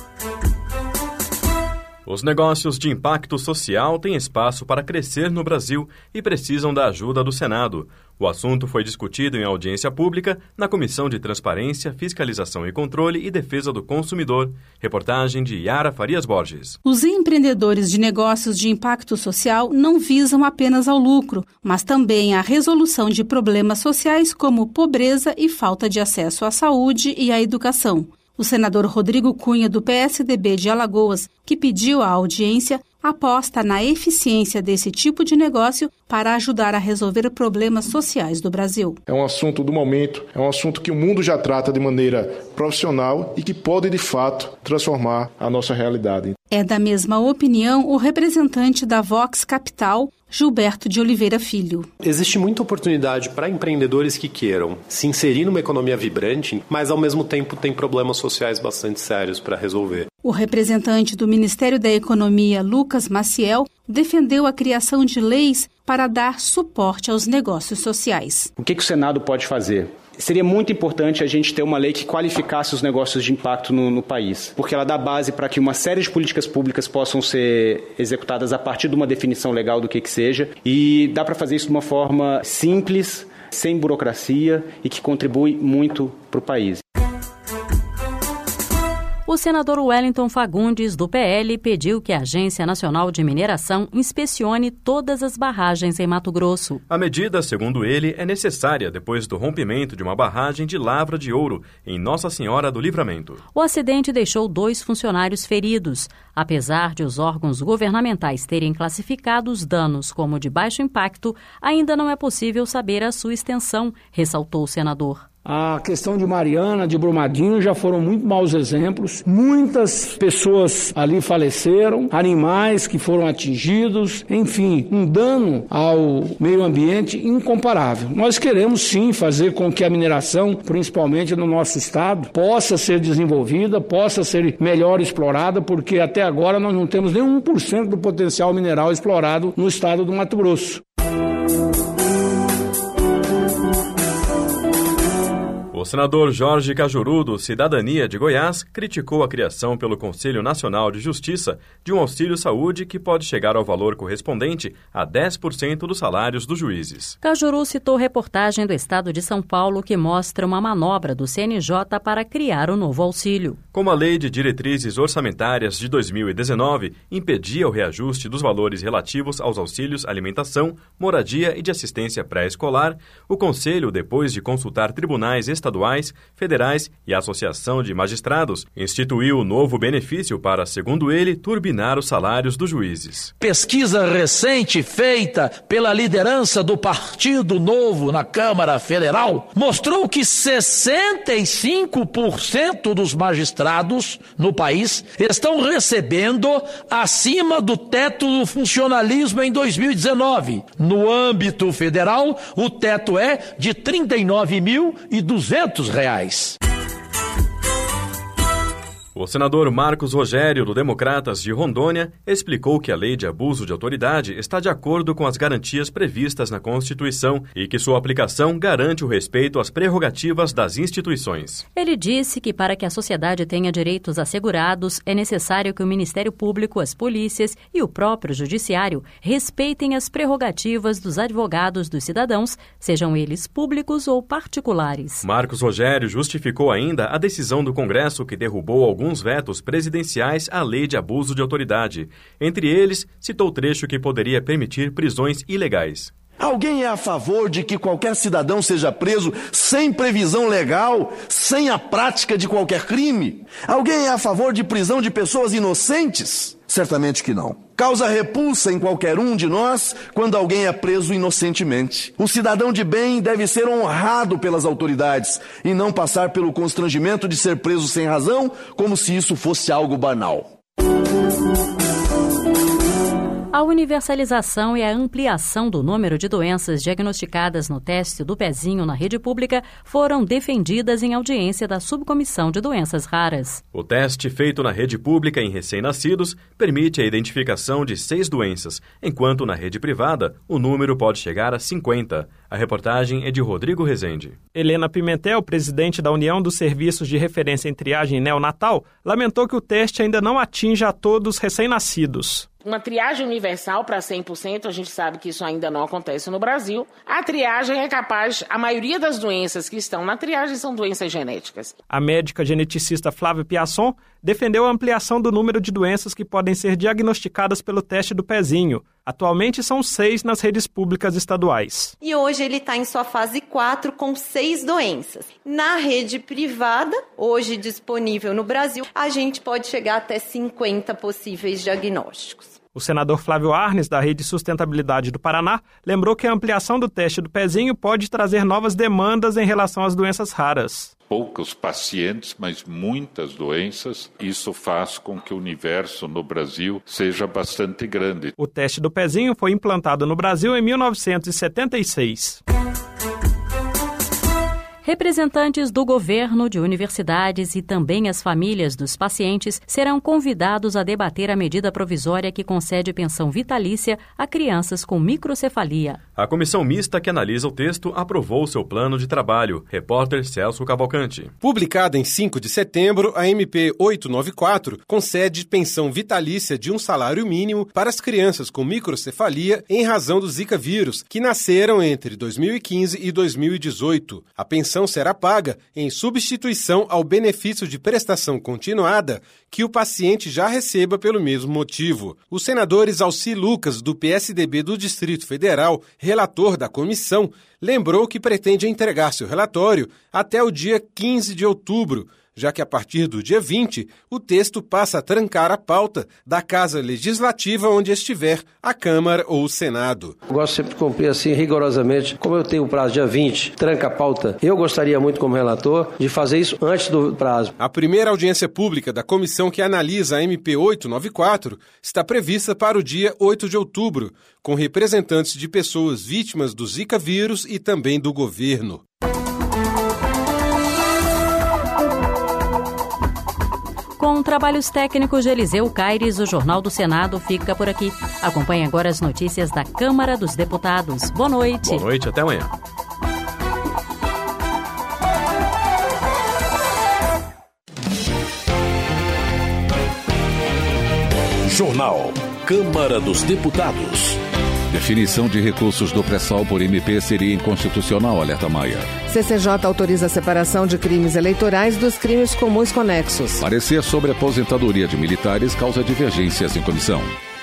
Os negócios de impacto social têm espaço para crescer no Brasil e precisam da ajuda do Senado. O assunto foi discutido em audiência pública na Comissão de Transparência, Fiscalização e Controle e Defesa do Consumidor. Reportagem de Yara Farias Borges. Os empreendedores de negócios de impacto social não visam apenas ao lucro, mas também a resolução de problemas sociais como pobreza e falta de acesso à saúde e à educação. O senador Rodrigo Cunha, do P S D B de Alagoas, que pediu a audiência, aposta na eficiência desse tipo de negócio para ajudar a resolver problemas sociais do Brasil. É um assunto do momento, é um assunto que o mundo já trata de maneira profissional e que pode, de fato, transformar a nossa realidade. É da mesma opinião o representante da Vox Capital, Gilberto de Oliveira Filho. Existe muita oportunidade para empreendedores que queiram se inserir numa economia vibrante, mas ao mesmo tempo tem problemas sociais bastante sérios para resolver. O representante do Ministério da Economia, Lucas Maciel, defendeu a criação de leis para dar suporte aos negócios sociais. O que, que o Senado pode fazer? Seria muito importante a gente ter uma lei que qualificasse os negócios de impacto no, no país, porque ela dá base para que uma série de políticas públicas possam ser executadas a partir de uma definição legal do que que seja, e dá para fazer isso de uma forma simples, sem burocracia e que contribui muito para o país. O senador Wellington Fagundes, do P L, pediu que a Agência Nacional de Mineração inspecione todas as barragens em Mato Grosso. A medida, segundo ele, é necessária depois do rompimento de uma barragem de Lavra de Ouro, em Nossa Senhora do Livramento. O acidente deixou dois funcionários feridos. Apesar de os órgãos governamentais terem classificado os danos como de baixo impacto, ainda não é possível saber a sua extensão, ressaltou o senador. A questão de Mariana, de Brumadinho, já foram muito maus exemplos. Muitas pessoas ali faleceram, animais que foram atingidos, enfim, um dano ao meio ambiente incomparável. Nós queremos sim fazer com que a mineração, principalmente no nosso estado, possa ser desenvolvida, possa ser melhor explorada, porque até agora nós não temos nem um por cento do potencial mineral explorado no estado do Mato Grosso. O senador Jorge Cajuru, do Cidadania de Goiás, criticou a criação pelo Conselho Nacional de Justiça de um auxílio-saúde que pode chegar ao valor correspondente a dez por cento dos salários dos juízes. Cajuru citou reportagem do Estado de São Paulo que mostra uma manobra do C N J para criar o novo auxílio. Como a Lei de Diretrizes Orçamentárias de dois mil e dezenove impedia o reajuste dos valores relativos aos auxílios alimentação, moradia e de assistência pré-escolar, o Conselho, depois de consultar tribunais estaduais, estaduais, federais e a Associação de Magistrados, instituiu o novo benefício para, segundo ele, turbinar os salários dos juízes. Pesquisa recente feita pela liderança do Partido Novo na Câmara Federal mostrou que sessenta e cinco por cento dos magistrados no país estão recebendo acima do teto do funcionalismo em dois mil e dezenove. No âmbito federal, o teto é de trinta e nove mil e duzentos reais. O senador Marcos Rogério, do Democratas de Rondônia, explicou que a lei de abuso de autoridade está de acordo com as garantias previstas na Constituição e que sua aplicação garante o respeito às prerrogativas das instituições. Ele disse que para que a sociedade tenha direitos assegurados, é necessário que o Ministério Público, as polícias e o próprio Judiciário respeitem as prerrogativas dos advogados dos cidadãos, sejam eles públicos ou particulares. Marcos Rogério justificou ainda a decisão do Congresso que derrubou alguns vetos presidenciais à lei de abuso de autoridade. Entre eles, citou trecho que poderia permitir prisões ilegais. Alguém é a favor de que qualquer cidadão seja preso sem previsão legal, sem a prática de qualquer crime? Alguém é a favor de prisão de pessoas inocentes? Certamente que não. Causa repulsa em qualquer um de nós quando alguém é preso inocentemente. O cidadão de bem deve ser honrado pelas autoridades e não passar pelo constrangimento de ser preso sem razão, como se isso fosse algo banal. A universalização e a ampliação do número de doenças diagnosticadas no teste do pezinho na rede pública foram defendidas em audiência da Subcomissão de Doenças Raras. O teste feito na rede pública em recém-nascidos permite a identificação de seis doenças, enquanto na rede privada o número pode chegar a cinquenta. A reportagem é de Rodrigo Rezende. Helena Pimentel, presidente da União dos Serviços de Referência em Triagem Neonatal, lamentou que o teste ainda não atinge a todos recém-nascidos. Uma triagem universal para cem por cento, a gente sabe que isso ainda não acontece no Brasil. A triagem é capaz, a maioria das doenças que estão na triagem são doenças genéticas. A médica geneticista Flávia Piasson defendeu a ampliação do número de doenças que podem ser diagnosticadas pelo teste do pezinho. Atualmente são seis nas redes públicas estaduais. E hoje ele está em sua fase quatro com seis doenças. Na rede privada, hoje disponível no Brasil, a gente pode chegar até cinquenta possíveis diagnósticos. O senador Flávio Arnes, da Rede Sustentabilidade do Paraná, lembrou que a ampliação do teste do pezinho pode trazer novas demandas em relação às doenças raras. Poucos pacientes, mas muitas doenças. Isso faz com que o universo no Brasil seja bastante grande. O teste do pezinho foi implantado no Brasil em mil novecentos e setenta e seis. Representantes do governo, de universidades e também as famílias dos pacientes serão convidados a debater a medida provisória que concede pensão vitalícia a crianças com microcefalia. A comissão mista que analisa o texto aprovou seu plano de trabalho. Repórter Celso Cavalcante. Publicada em cinco de setembro, a M P oitocentos e noventa e quatro concede pensão vitalícia de um salário mínimo para as crianças com microcefalia em razão do Zika vírus, que nasceram entre dois mil e quinze e dois mil e dezoito. A pensão será paga em substituição ao benefício de prestação continuada que o paciente já receba pelo mesmo motivo. O senador Isalci Lucas, do P S D B do Distrito Federal, relator da comissão, lembrou que pretende entregar seu relatório até o dia quinze de outubro, já que a partir do dia vinte, o texto passa a trancar a pauta da Casa Legislativa onde estiver a Câmara ou o Senado. Eu gosto sempre de cumprir assim rigorosamente, como eu tenho o prazo dia vinte, tranca a pauta. Eu gostaria muito como relator de fazer isso antes do prazo. A primeira audiência pública da comissão que analisa a M P oitocentos e noventa e quatro está prevista para o dia oito de outubro, com representantes de pessoas vítimas do Zika vírus e também do governo. Com trabalhos técnicos de Eliseu Caires, o Jornal do Senado fica por aqui. Acompanhe agora as notícias da Câmara dos Deputados. Boa noite. Boa noite, até amanhã. Jornal Câmara dos Deputados. Definição de recursos do pré-sal por M P seria inconstitucional, alerta Maia. C C J autoriza a separação de crimes eleitorais dos crimes comuns conexos. Parecer sobre a aposentadoria de militares causa divergências em comissão.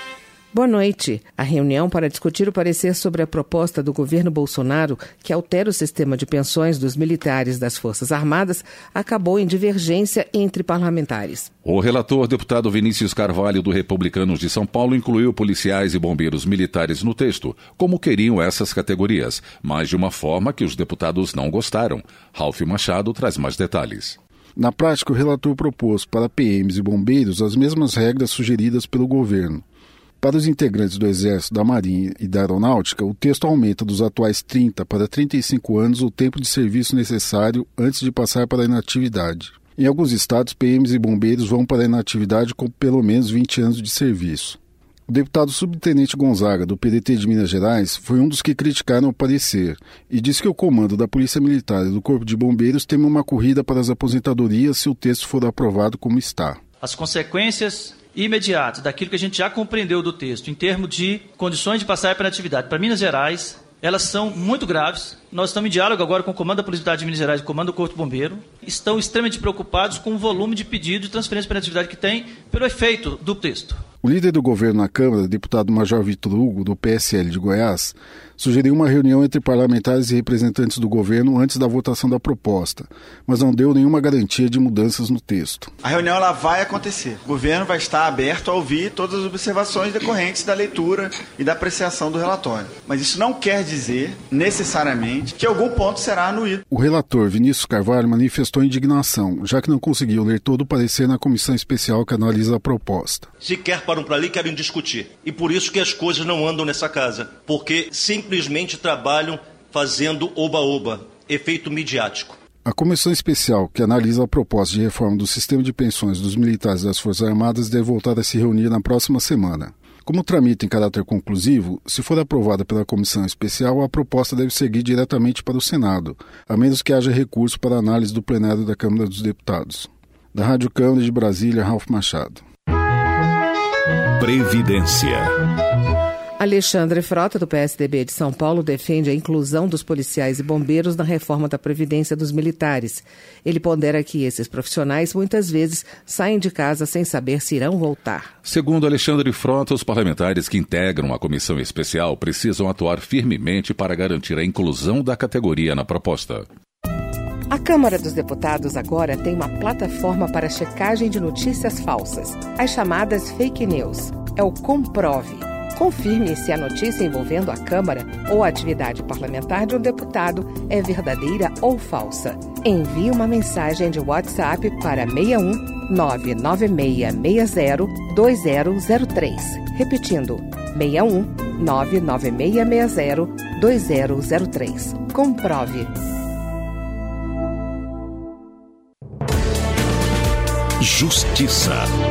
Boa noite. A reunião para discutir o parecer sobre a proposta do governo Bolsonaro, que altera o sistema de pensões dos militares das Forças Armadas, acabou em divergência entre parlamentares. O relator, deputado Vinícius Carvalho, do Republicanos de São Paulo, incluiu policiais e bombeiros militares no texto, como queriam essas categorias, mas de uma forma que os deputados não gostaram. Ralf Machado traz mais detalhes. Na prática, o relator propôs para P Ms e bombeiros as mesmas regras sugeridas pelo governo. Para os integrantes do Exército, da Marinha e da Aeronáutica, o texto aumenta dos atuais trinta para trinta e cinco anos o tempo de serviço necessário antes de passar para a inatividade. Em alguns estados, P Ms e bombeiros vão para a inatividade com pelo menos vinte anos de serviço. O deputado subtenente Gonzaga, do P D T de Minas Gerais, foi um dos que criticaram o parecer e disse que o comando da Polícia Militar e do Corpo de Bombeiros teme uma corrida para as aposentadorias se o texto for aprovado como está. As consequências imediatas daquilo que a gente já compreendeu do texto, em termos de condições de passagem para a atividade para Minas Gerais, elas são muito graves. Nós estamos em diálogo agora com o Comando da Polícia Militar de Minas Gerais e o Comando do Corpo de Bombeiro. Estão extremamente preocupados com o volume de pedido de transferência para a atividade que tem pelo efeito do texto. O líder do governo na Câmara, deputado Major Vitor Hugo, do P S L de Goiás, sugeriu uma reunião entre parlamentares e representantes do governo antes da votação da proposta, mas não deu nenhuma garantia de mudanças no texto. A reunião ela vai acontecer. O governo vai estar aberto a ouvir todas as observações decorrentes da leitura e da apreciação do relatório. Mas isso não quer dizer, necessariamente, que algum ponto será anuído. O relator Vinícius Carvalho manifestou indignação, já que não conseguiu ler todo o parecer na comissão especial que analisa a proposta. Se quer param para ali e querem discutir. E por isso que as coisas não andam nessa casa. Porque simplesmente trabalham fazendo oba-oba, efeito midiático. A comissão especial que analisa a proposta de reforma do sistema de pensões dos militares das Forças Armadas deve voltar a se reunir na próxima semana. Como tramita em caráter conclusivo, se for aprovada pela comissão especial, a proposta deve seguir diretamente para o Senado, a menos que haja recurso para análise do plenário da Câmara dos Deputados. Da Rádio Câmara de Brasília, Ralf Machado. Previdência. Alexandre Frota, do P S D B de São Paulo, defende a inclusão dos policiais e bombeiros na reforma da Previdência dos militares. Ele pondera que esses profissionais muitas vezes saem de casa sem saber se irão voltar. Segundo Alexandre Frota, os parlamentares que integram a comissão especial precisam atuar firmemente para garantir a inclusão da categoria na proposta. A Câmara dos Deputados agora tem uma plataforma para checagem de notícias falsas, as chamadas fake news. É o Comprove. Confirme se a notícia envolvendo a Câmara ou a atividade parlamentar de um deputado é verdadeira ou falsa. Envie uma mensagem de WhatsApp para seis um nove nove seis seis zero dois zero zero três. Repetindo, seis um nove nove seis seis zero dois zero zero três. Comprove. Justiça.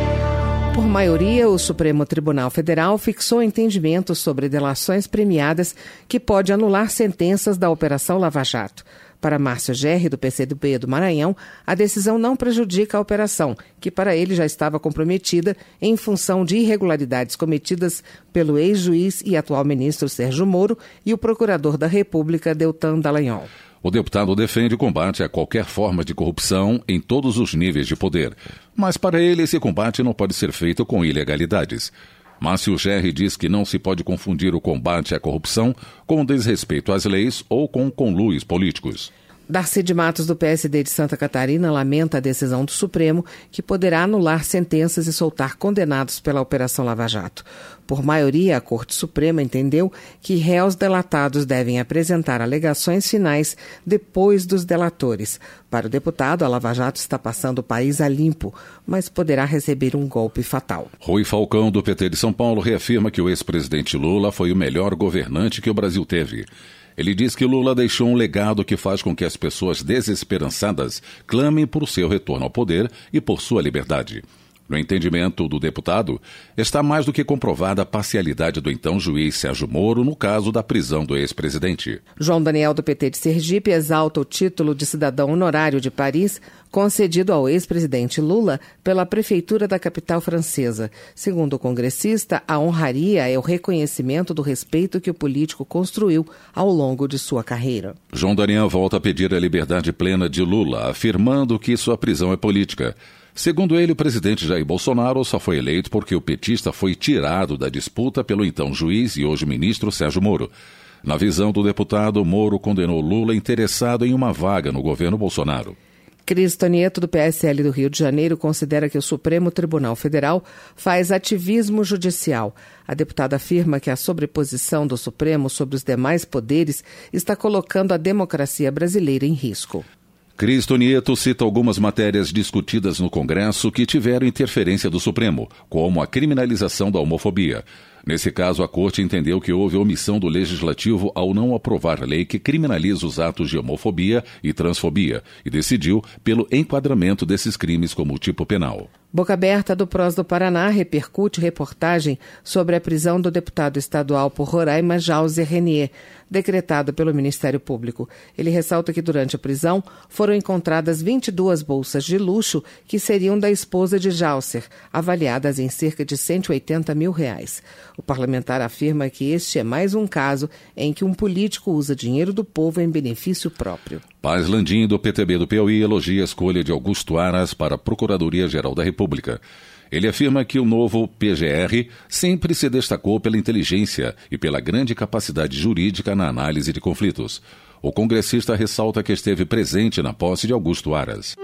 Por maioria, o Supremo Tribunal Federal fixou entendimento sobre delações premiadas que pode anular sentenças da Operação Lava Jato. Para Márcio Gerri, do P C do B do Maranhão, a decisão não prejudica a operação, que para ele já estava comprometida em função de irregularidades cometidas pelo ex-juiz e atual ministro Sérgio Moro e o procurador da República, Deltan Dallagnol. O deputado defende o combate a qualquer forma de corrupção em todos os níveis de poder. Mas para ele, esse combate não pode ser feito com ilegalidades. Márcio Gerri diz que não se pode confundir o combate à corrupção com desrespeito às leis ou com conluios políticos. Darcy de Matos, do P S D de Santa Catarina, lamenta a decisão do Supremo, que poderá anular sentenças e soltar condenados pela Operação Lava Jato. Por maioria, a Corte Suprema entendeu que réus delatados devem apresentar alegações finais depois dos delatores. Para o deputado, a Lava Jato está passando o país a limpo, mas poderá receber um golpe fatal. Rui Falcão, do P T de São Paulo, reafirma que o ex-presidente Lula foi o melhor governante que o Brasil teve. Ele diz que Lula deixou um legado que faz com que as pessoas desesperançadas clamem por seu retorno ao poder e por sua liberdade. No entendimento do deputado, está mais do que comprovada a parcialidade do então juiz Sérgio Moro no caso da prisão do ex-presidente. João Daniel, do P T de Sergipe, exalta o título de cidadão honorário de Paris concedido ao ex-presidente Lula pela prefeitura da capital francesa. Segundo o congressista, a honraria é o reconhecimento do respeito que o político construiu ao longo de sua carreira. João Daniel volta a pedir a liberdade plena de Lula, afirmando que sua prisão é política. Segundo ele, o presidente Jair Bolsonaro só foi eleito porque o petista foi tirado da disputa pelo então juiz e hoje ministro Sérgio Moro. Na visão do deputado, Moro condenou Lula interessado em uma vaga no governo Bolsonaro. Cris Tonieto, do P S L do Rio de Janeiro, considera que o Supremo Tribunal Federal faz ativismo judicial. A deputada afirma que a sobreposição do Supremo sobre os demais poderes está colocando a democracia brasileira em risco. Cris Tonieto cita algumas matérias discutidas no Congresso que tiveram interferência do Supremo, como a criminalização da homofobia. Nesse caso, a Corte entendeu que houve omissão do Legislativo ao não aprovar a lei que criminaliza os atos de homofobia e transfobia e decidiu pelo enquadramento desses crimes como tipo penal. Boca Aberta, do P R O S do Paraná, repercute reportagem sobre a prisão do deputado estadual por Roraima, Jauser Renier, decretado pelo Ministério Público. Ele ressalta que durante a prisão foram encontradas vinte e duas bolsas de luxo que seriam da esposa de Jauser, avaliadas em cerca de cento e oitenta mil reais. O parlamentar afirma que este é mais um caso em que um político usa dinheiro do povo em benefício próprio. Paz Landim, do P T B do Piauí, elogia a escolha de Augusto Aras para a Procuradoria-Geral da República. Ele afirma que o novo P G R sempre se destacou pela inteligência e pela grande capacidade jurídica na análise de conflitos. O congressista ressalta que esteve presente na posse de Augusto Aras.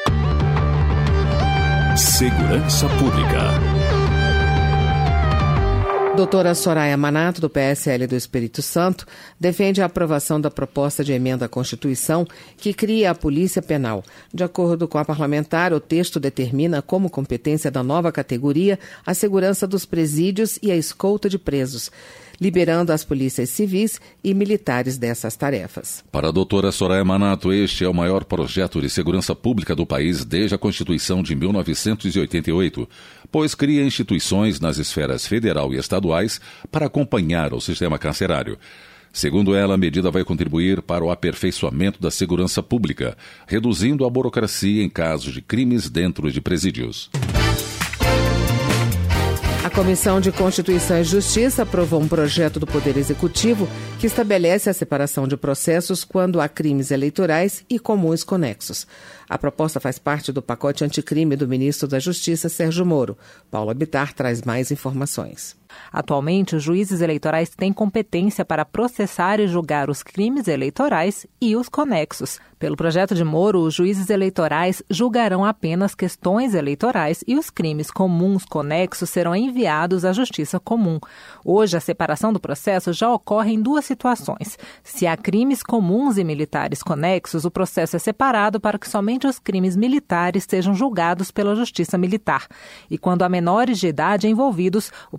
Segurança Pública. Doutora Soraya Manato, do P S L do Espírito Santo, defende a aprovação da proposta de emenda à Constituição que cria a Polícia Penal. De acordo com a parlamentar, o texto determina como competência da nova categoria a segurança dos presídios e a escolta de presos, liberando as polícias civis e militares dessas tarefas. Para a doutora Soraya Manato, este é o maior projeto de segurança pública do país desde a Constituição de mil novecentos e oitenta e oito, pois cria instituições nas esferas federal e estaduais para acompanhar o sistema carcerário. Segundo ela, a medida vai contribuir para o aperfeiçoamento da segurança pública, reduzindo a burocracia em casos de crimes dentro de presídios. A Comissão de Constituição e Justiça aprovou um projeto do Poder Executivo que estabelece a separação de processos quando há crimes eleitorais e comuns conexos. A proposta faz parte do pacote anticrime do ministro da Justiça, Sérgio Moro. Paulo Bittar traz mais informações. Atualmente, os juízes eleitorais têm competência para processar e julgar os crimes eleitorais e os conexos. Pelo projeto de Moro, os juízes eleitorais julgarão apenas questões eleitorais e os crimes comuns conexos serão enviados à Justiça Comum. Hoje, a separação do processo já ocorre em duas situações. Se há crimes comuns e militares conexos, o processo é separado para que somente os crimes militares sejam julgados pela Justiça Militar. E quando há menores de idade envolvidos, o processo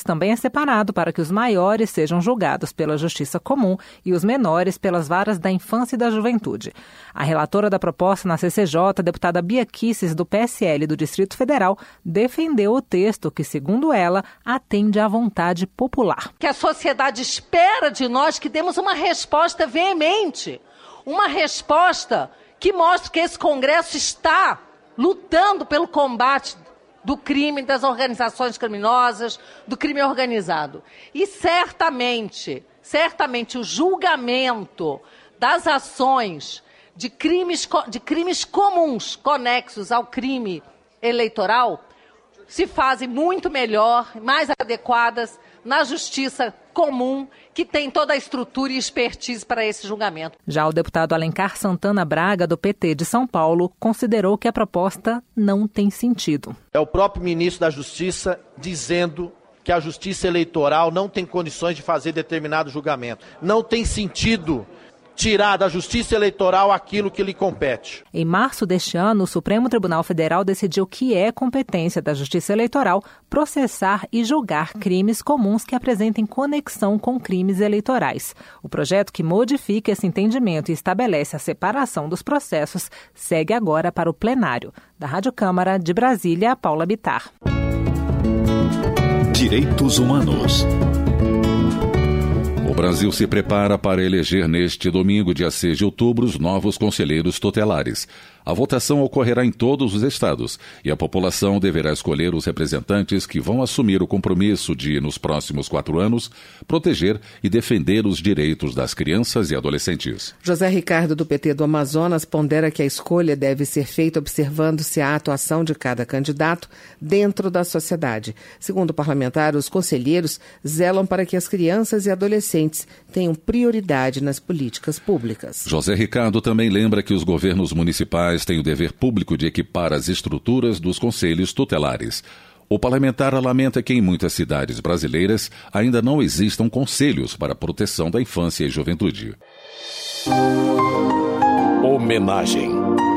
também é separado para que os maiores sejam julgados pela Justiça Comum e os menores pelas varas da infância e da juventude. A relatora da proposta na C C J, a deputada Bia Kicis, do P S L do Distrito Federal, defendeu o texto que, segundo ela, atende à vontade popular. Que a sociedade espera de nós que demos uma resposta veemente, uma resposta que mostre que esse Congresso está lutando pelo combate do crime, das organizações criminosas, do crime organizado. E certamente, certamente o julgamento das ações de crimes, de crimes comuns conexos ao crime eleitoral se fazem muito melhor, mais adequadas na justiça comum, que tem toda a estrutura e expertise para esse julgamento. Já o deputado Alencar Santana Braga, do P T de São Paulo, considerou que a proposta não tem sentido. É o próprio ministro da Justiça dizendo que a justiça eleitoral não tem condições de fazer determinado julgamento. Não tem sentido tirar da Justiça Eleitoral aquilo que lhe compete. Em março deste ano, o Supremo Tribunal Federal decidiu que é competência da Justiça Eleitoral processar e julgar crimes comuns que apresentem conexão com crimes eleitorais. O projeto que modifica esse entendimento e estabelece a separação dos processos segue agora para o plenário. Da Rádio Câmara de Brasília, Paula Bittar. Direitos Humanos. O Brasil se prepara para eleger neste domingo, dia seis de outubro, os novos conselheiros tutelares. A votação ocorrerá em todos os estados e a população deverá escolher os representantes que vão assumir o compromisso de, nos próximos quatro anos, proteger e defender os direitos das crianças e adolescentes. José Ricardo, do P T do Amazonas, pondera que a escolha deve ser feita observando-se a atuação de cada candidato dentro da sociedade. Segundo o parlamentar, os conselheiros zelam para que as crianças e adolescentes tenham prioridade nas políticas públicas. José Ricardo também lembra que os governos municipais têm o dever público de equipar as estruturas dos conselhos tutelares. O parlamentar lamenta que em muitas cidades brasileiras ainda não existam conselhos para a proteção da infância e juventude. Homenagem.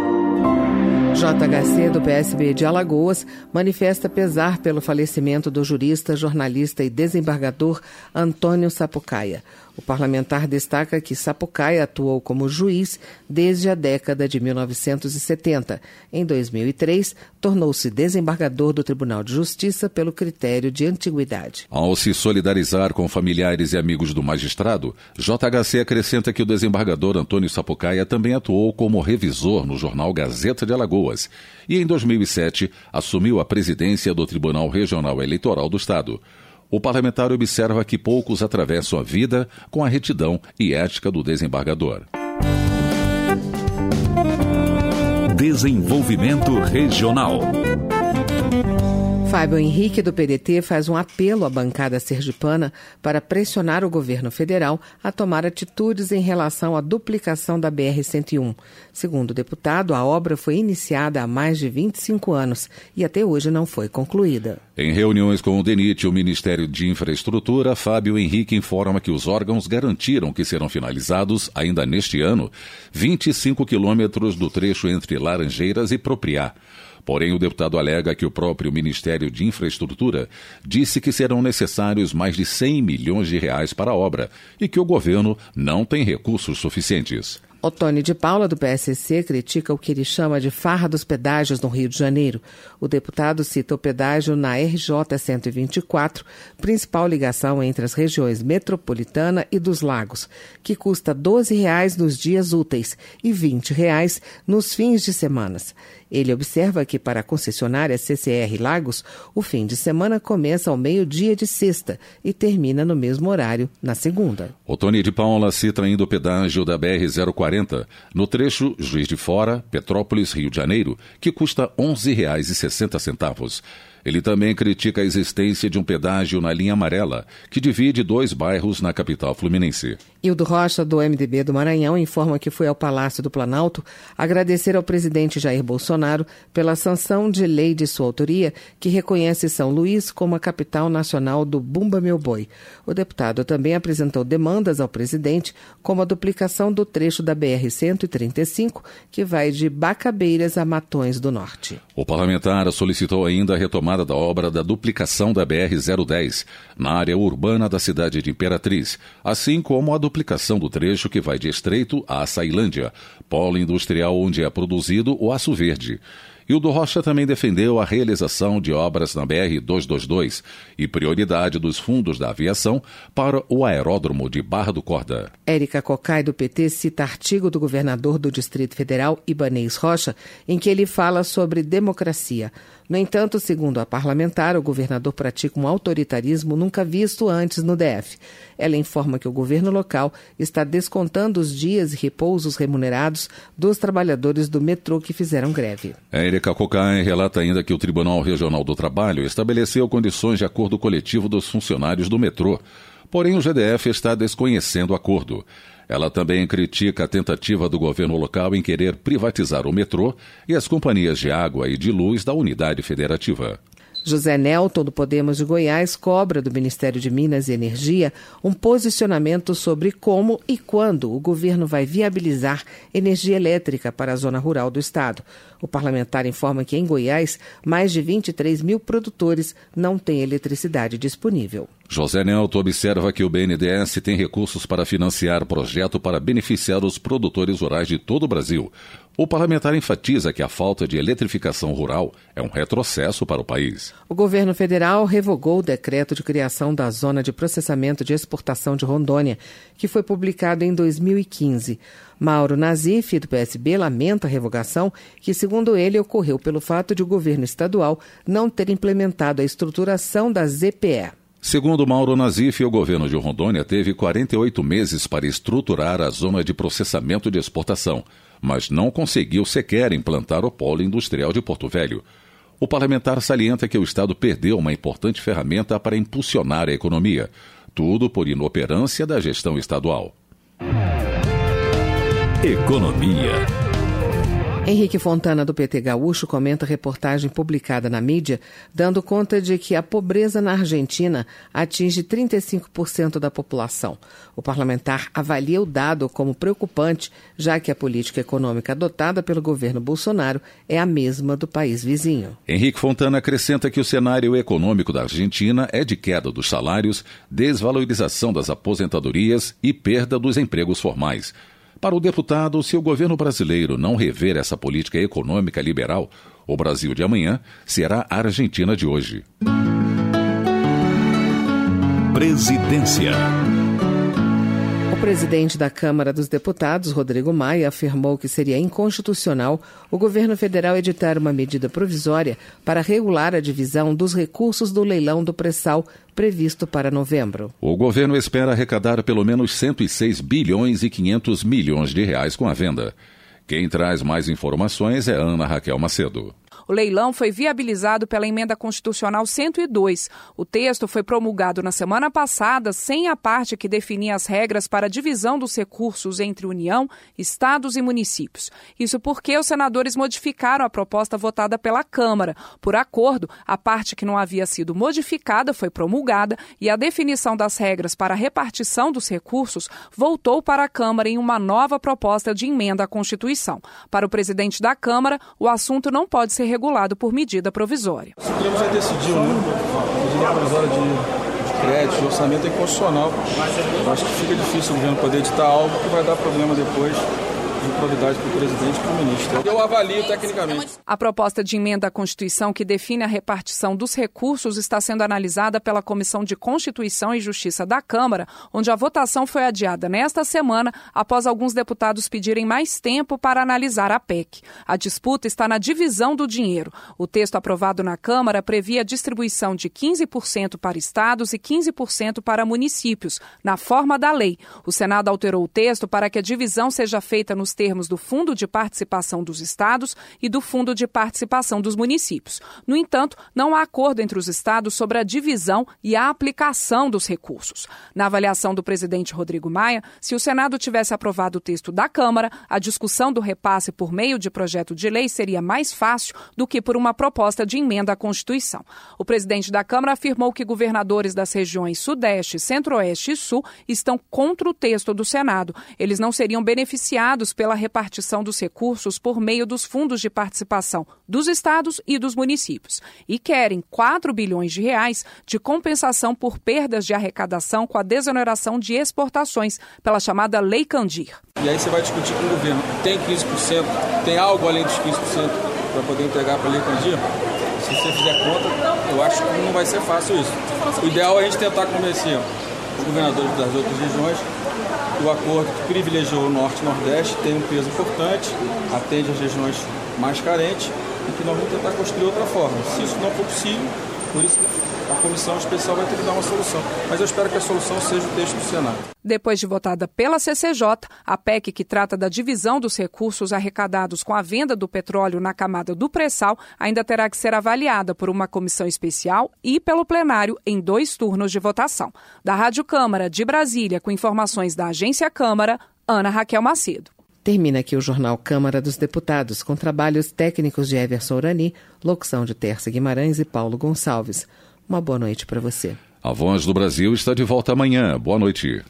J H C, do P S B de Alagoas, manifesta pesar pelo falecimento do jurista, jornalista e desembargador Antônio Sapucaia. O parlamentar destaca que Sapucaia atuou como juiz desde a década de mil novecentos e setenta. Em dois mil e três, tornou-se desembargador do Tribunal de Justiça pelo critério de antiguidade. Ao se solidarizar com familiares e amigos do magistrado, J H C acrescenta que o desembargador Antônio Sapucaia também atuou como revisor no jornal Gazeta de Alagoas e, em dois mil e sete, assumiu a presidência do Tribunal Regional Eleitoral do Estado. O parlamentar observa que poucos atravessam a vida com a retidão e ética do desembargador. Desenvolvimento Regional. Fábio Henrique, do P D T, faz um apelo à bancada sergipana para pressionar o governo federal a tomar atitudes em relação à duplicação da B R cento e um. Segundo o deputado, a obra foi iniciada há mais de vinte e cinco anos e até hoje não foi concluída. Em reuniões com o DENIT e o Ministério de Infraestrutura, Fábio Henrique informa que os órgãos garantiram que serão finalizados, ainda neste ano, vinte e cinco quilômetros do trecho entre Laranjeiras e Propriá. Porém, o deputado alega que o próprio Ministério de Infraestrutura disse que serão necessários mais de cem milhões de reais para a obra e que o governo não tem recursos suficientes. Otônio de Paula, do P S C, critica o que ele chama de farra dos pedágios no Rio de Janeiro. O deputado cita o pedágio na R J cento e vinte e quatro, principal ligação entre as regiões metropolitana e dos Lagos, que custa doze reais nos dias úteis e vinte reais nos fins de semana. Ele observa que para a concessionária C C R Lagos, o fim de semana começa ao meio-dia de sexta e termina no mesmo horário na segunda. Otônio de Paula cita ainda o pedágio da B R zero quarenta, no trecho Juiz de Fora, Petrópolis, Rio de Janeiro, que custa onze reais e sessenta centavos. Ele também critica a existência de um pedágio na linha amarela, que divide dois bairros na capital fluminense. Hildo Rocha, do M D B do Maranhão, informa que foi ao Palácio do Planalto agradecer ao presidente Jair Bolsonaro pela sanção de lei de sua autoria que reconhece São Luís como a capital nacional do Bumba Meu Boi. O deputado também apresentou demandas ao presidente, como a duplicação do trecho da B R cento e trinta e cinco, que vai de Bacabeiras a Matões do Norte. O parlamentar solicitou ainda a retomada da obra da duplicação da B R zero dez, na área urbana da cidade de Imperatriz, assim como a duplicação do trecho que vai de Estreito a Açailândia, polo industrial onde é produzido o aço verde. Hildo Rocha também defendeu a realização de obras na B R duzentos e vinte e dois e prioridade dos fundos da aviação para o aeródromo de Barra do Corda. Érica Cocai, do P T, cita artigo do governador do Distrito Federal, Ibanez Rocha, em que ele fala sobre democracia. No entanto, segundo a parlamentar, o governador pratica um autoritarismo nunca visto antes no D F. Ela informa que o governo local está descontando os dias e repousos remunerados dos trabalhadores do metrô que fizeram greve. Érica Cocai relata ainda que o Tribunal Regional do Trabalho estabeleceu condições de acordo coletivo dos funcionários do metrô. Porém, o G D F está desconhecendo o acordo. Ela também critica a tentativa do governo local em querer privatizar o metrô e as companhias de água e de luz da unidade federativa. José Nelton, do Podemos de Goiás, cobra do Ministério de Minas e Energia um posicionamento sobre como e quando o governo vai viabilizar energia elétrica para a zona rural do estado. O parlamentar informa que em Goiás, mais de vinte e três mil produtores não têm eletricidade disponível. José Nelton observa que o B N D E S tem recursos para financiar projeto para beneficiar os produtores rurais de todo o Brasil. O parlamentar enfatiza que a falta de eletrificação rural é um retrocesso para o país. O governo federal revogou o decreto de criação da Zona de Processamento de Exportação de Rondônia, que foi publicado em dois mil e quinze. Mauro Nazif, do P S B, lamenta a revogação, que, segundo ele, ocorreu pelo fato de o governo estadual não ter implementado a estruturação da Z P E. Segundo Mauro Nazif, o governo de Rondônia teve quarenta e oito meses para estruturar a Zona de Processamento de Exportação, mas não conseguiu sequer implantar o polo industrial de Porto Velho. O parlamentar salienta que o Estado perdeu uma importante ferramenta para impulsionar a economia, tudo por inoperância da gestão estadual. Economia. Henrique Fontana, do P T Gaúcho, comenta a reportagem publicada na mídia, dando conta de que a pobreza na Argentina atinge trinta e cinco por cento da população. O parlamentar avalia o dado como preocupante, já que a política econômica adotada pelo governo Bolsonaro é a mesma do país vizinho. Henrique Fontana acrescenta que o cenário econômico da Argentina é de queda dos salários, desvalorização das aposentadorias e perda dos empregos formais. Para o deputado, se o governo brasileiro não rever essa política econômica liberal, o Brasil de amanhã será a Argentina de hoje. Presidência. O presidente da Câmara dos Deputados, Rodrigo Maia, afirmou que seria inconstitucional o governo federal editar uma medida provisória para regular a divisão dos recursos do leilão do pré-sal previsto para novembro. O governo espera arrecadar pelo menos cento e seis bilhões e quinhentos milhões de reais com a venda. Quem traz mais informações é Ana Raquel Macedo. O leilão foi viabilizado pela Emenda Constitucional cento e dois. O texto foi promulgado na semana passada sem a parte que definia as regras para a divisão dos recursos entre União, estados e municípios. Isso porque os senadores modificaram a proposta votada pela Câmara. Por acordo, a parte que não havia sido modificada foi promulgada e a definição das regras para a repartição dos recursos voltou para a Câmara em uma nova proposta de emenda à Constituição. Para o presidente da Câmara, o assunto não pode ser regulado por medida provisória. O Supremo já decidiu, né? A medida provisória de, de crédito, de orçamento é inconstitucional. Eu acho que fica difícil o governo poder editar algo que vai dar problema depois de improvidade para o presidente e para o ministro. Eu avalio tecnicamente. A proposta de emenda à Constituição que define a repartição dos recursos está sendo analisada pela Comissão de Constituição e Justiça da Câmara, onde a votação foi adiada nesta semana após alguns deputados pedirem mais tempo para analisar a P E C. A disputa está na divisão do dinheiro. O texto aprovado na Câmara previa a distribuição de quinze por cento para estados e quinze por cento para municípios, na forma da lei. O Senado alterou o texto para que a divisão seja feita nos nos termos do Fundo de Participação dos Estados e do Fundo de Participação dos Municípios. No entanto, não há acordo entre os estados sobre a divisão e a aplicação dos recursos. Na avaliação do presidente Rodrigo Maia, se o Senado tivesse aprovado o texto da Câmara, a discussão do repasse por meio de projeto de lei seria mais fácil do que por uma proposta de emenda à Constituição. O presidente da Câmara afirmou que governadores das regiões Sudeste, Centro-Oeste e Sul estão contra o texto do Senado. Eles não seriam beneficiados pela repartição dos recursos por meio dos fundos de participação dos estados e dos municípios e querem quatro bilhões de reais de compensação por perdas de arrecadação com a desoneração de exportações pela chamada Lei Candir. E aí você vai discutir com o governo, tem quinze por cento, tem algo além dos quinze por cento para poder entregar para a Lei Candir? Se você fizer conta, eu acho que não vai ser fácil isso. O ideal é a gente tentar convencer os governadores das outras regiões que o acordo que privilegiou o Norte e o Nordeste tem um peso importante, atende as regiões mais carentes e que nós vamos tentar construir outra forma. Se isso não for possível, por isso a comissão especial vai ter que dar uma solução. Mas eu espero que a solução seja o texto do Senado. Depois de votada pela C C J, a P E C que trata da divisão dos recursos arrecadados com a venda do petróleo na camada do pré-sal ainda terá que ser avaliada por uma comissão especial e pelo plenário em dois turnos de votação. Da Rádio Câmara de Brasília, com informações da Agência Câmara, Ana Raquel Macedo. Termina aqui o Jornal Câmara dos Deputados, com trabalhos técnicos de Everson Urani, locução de Tércia Guimarães e Paulo Gonçalves. Uma boa noite para você. A Voz do Brasil está de volta amanhã. Boa noite.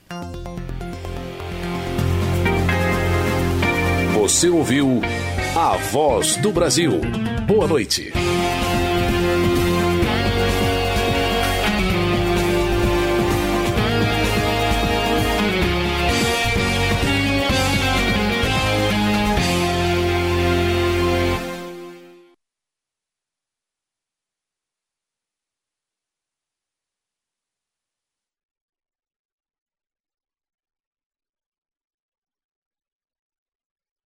Você ouviu A Voz do Brasil. Boa noite.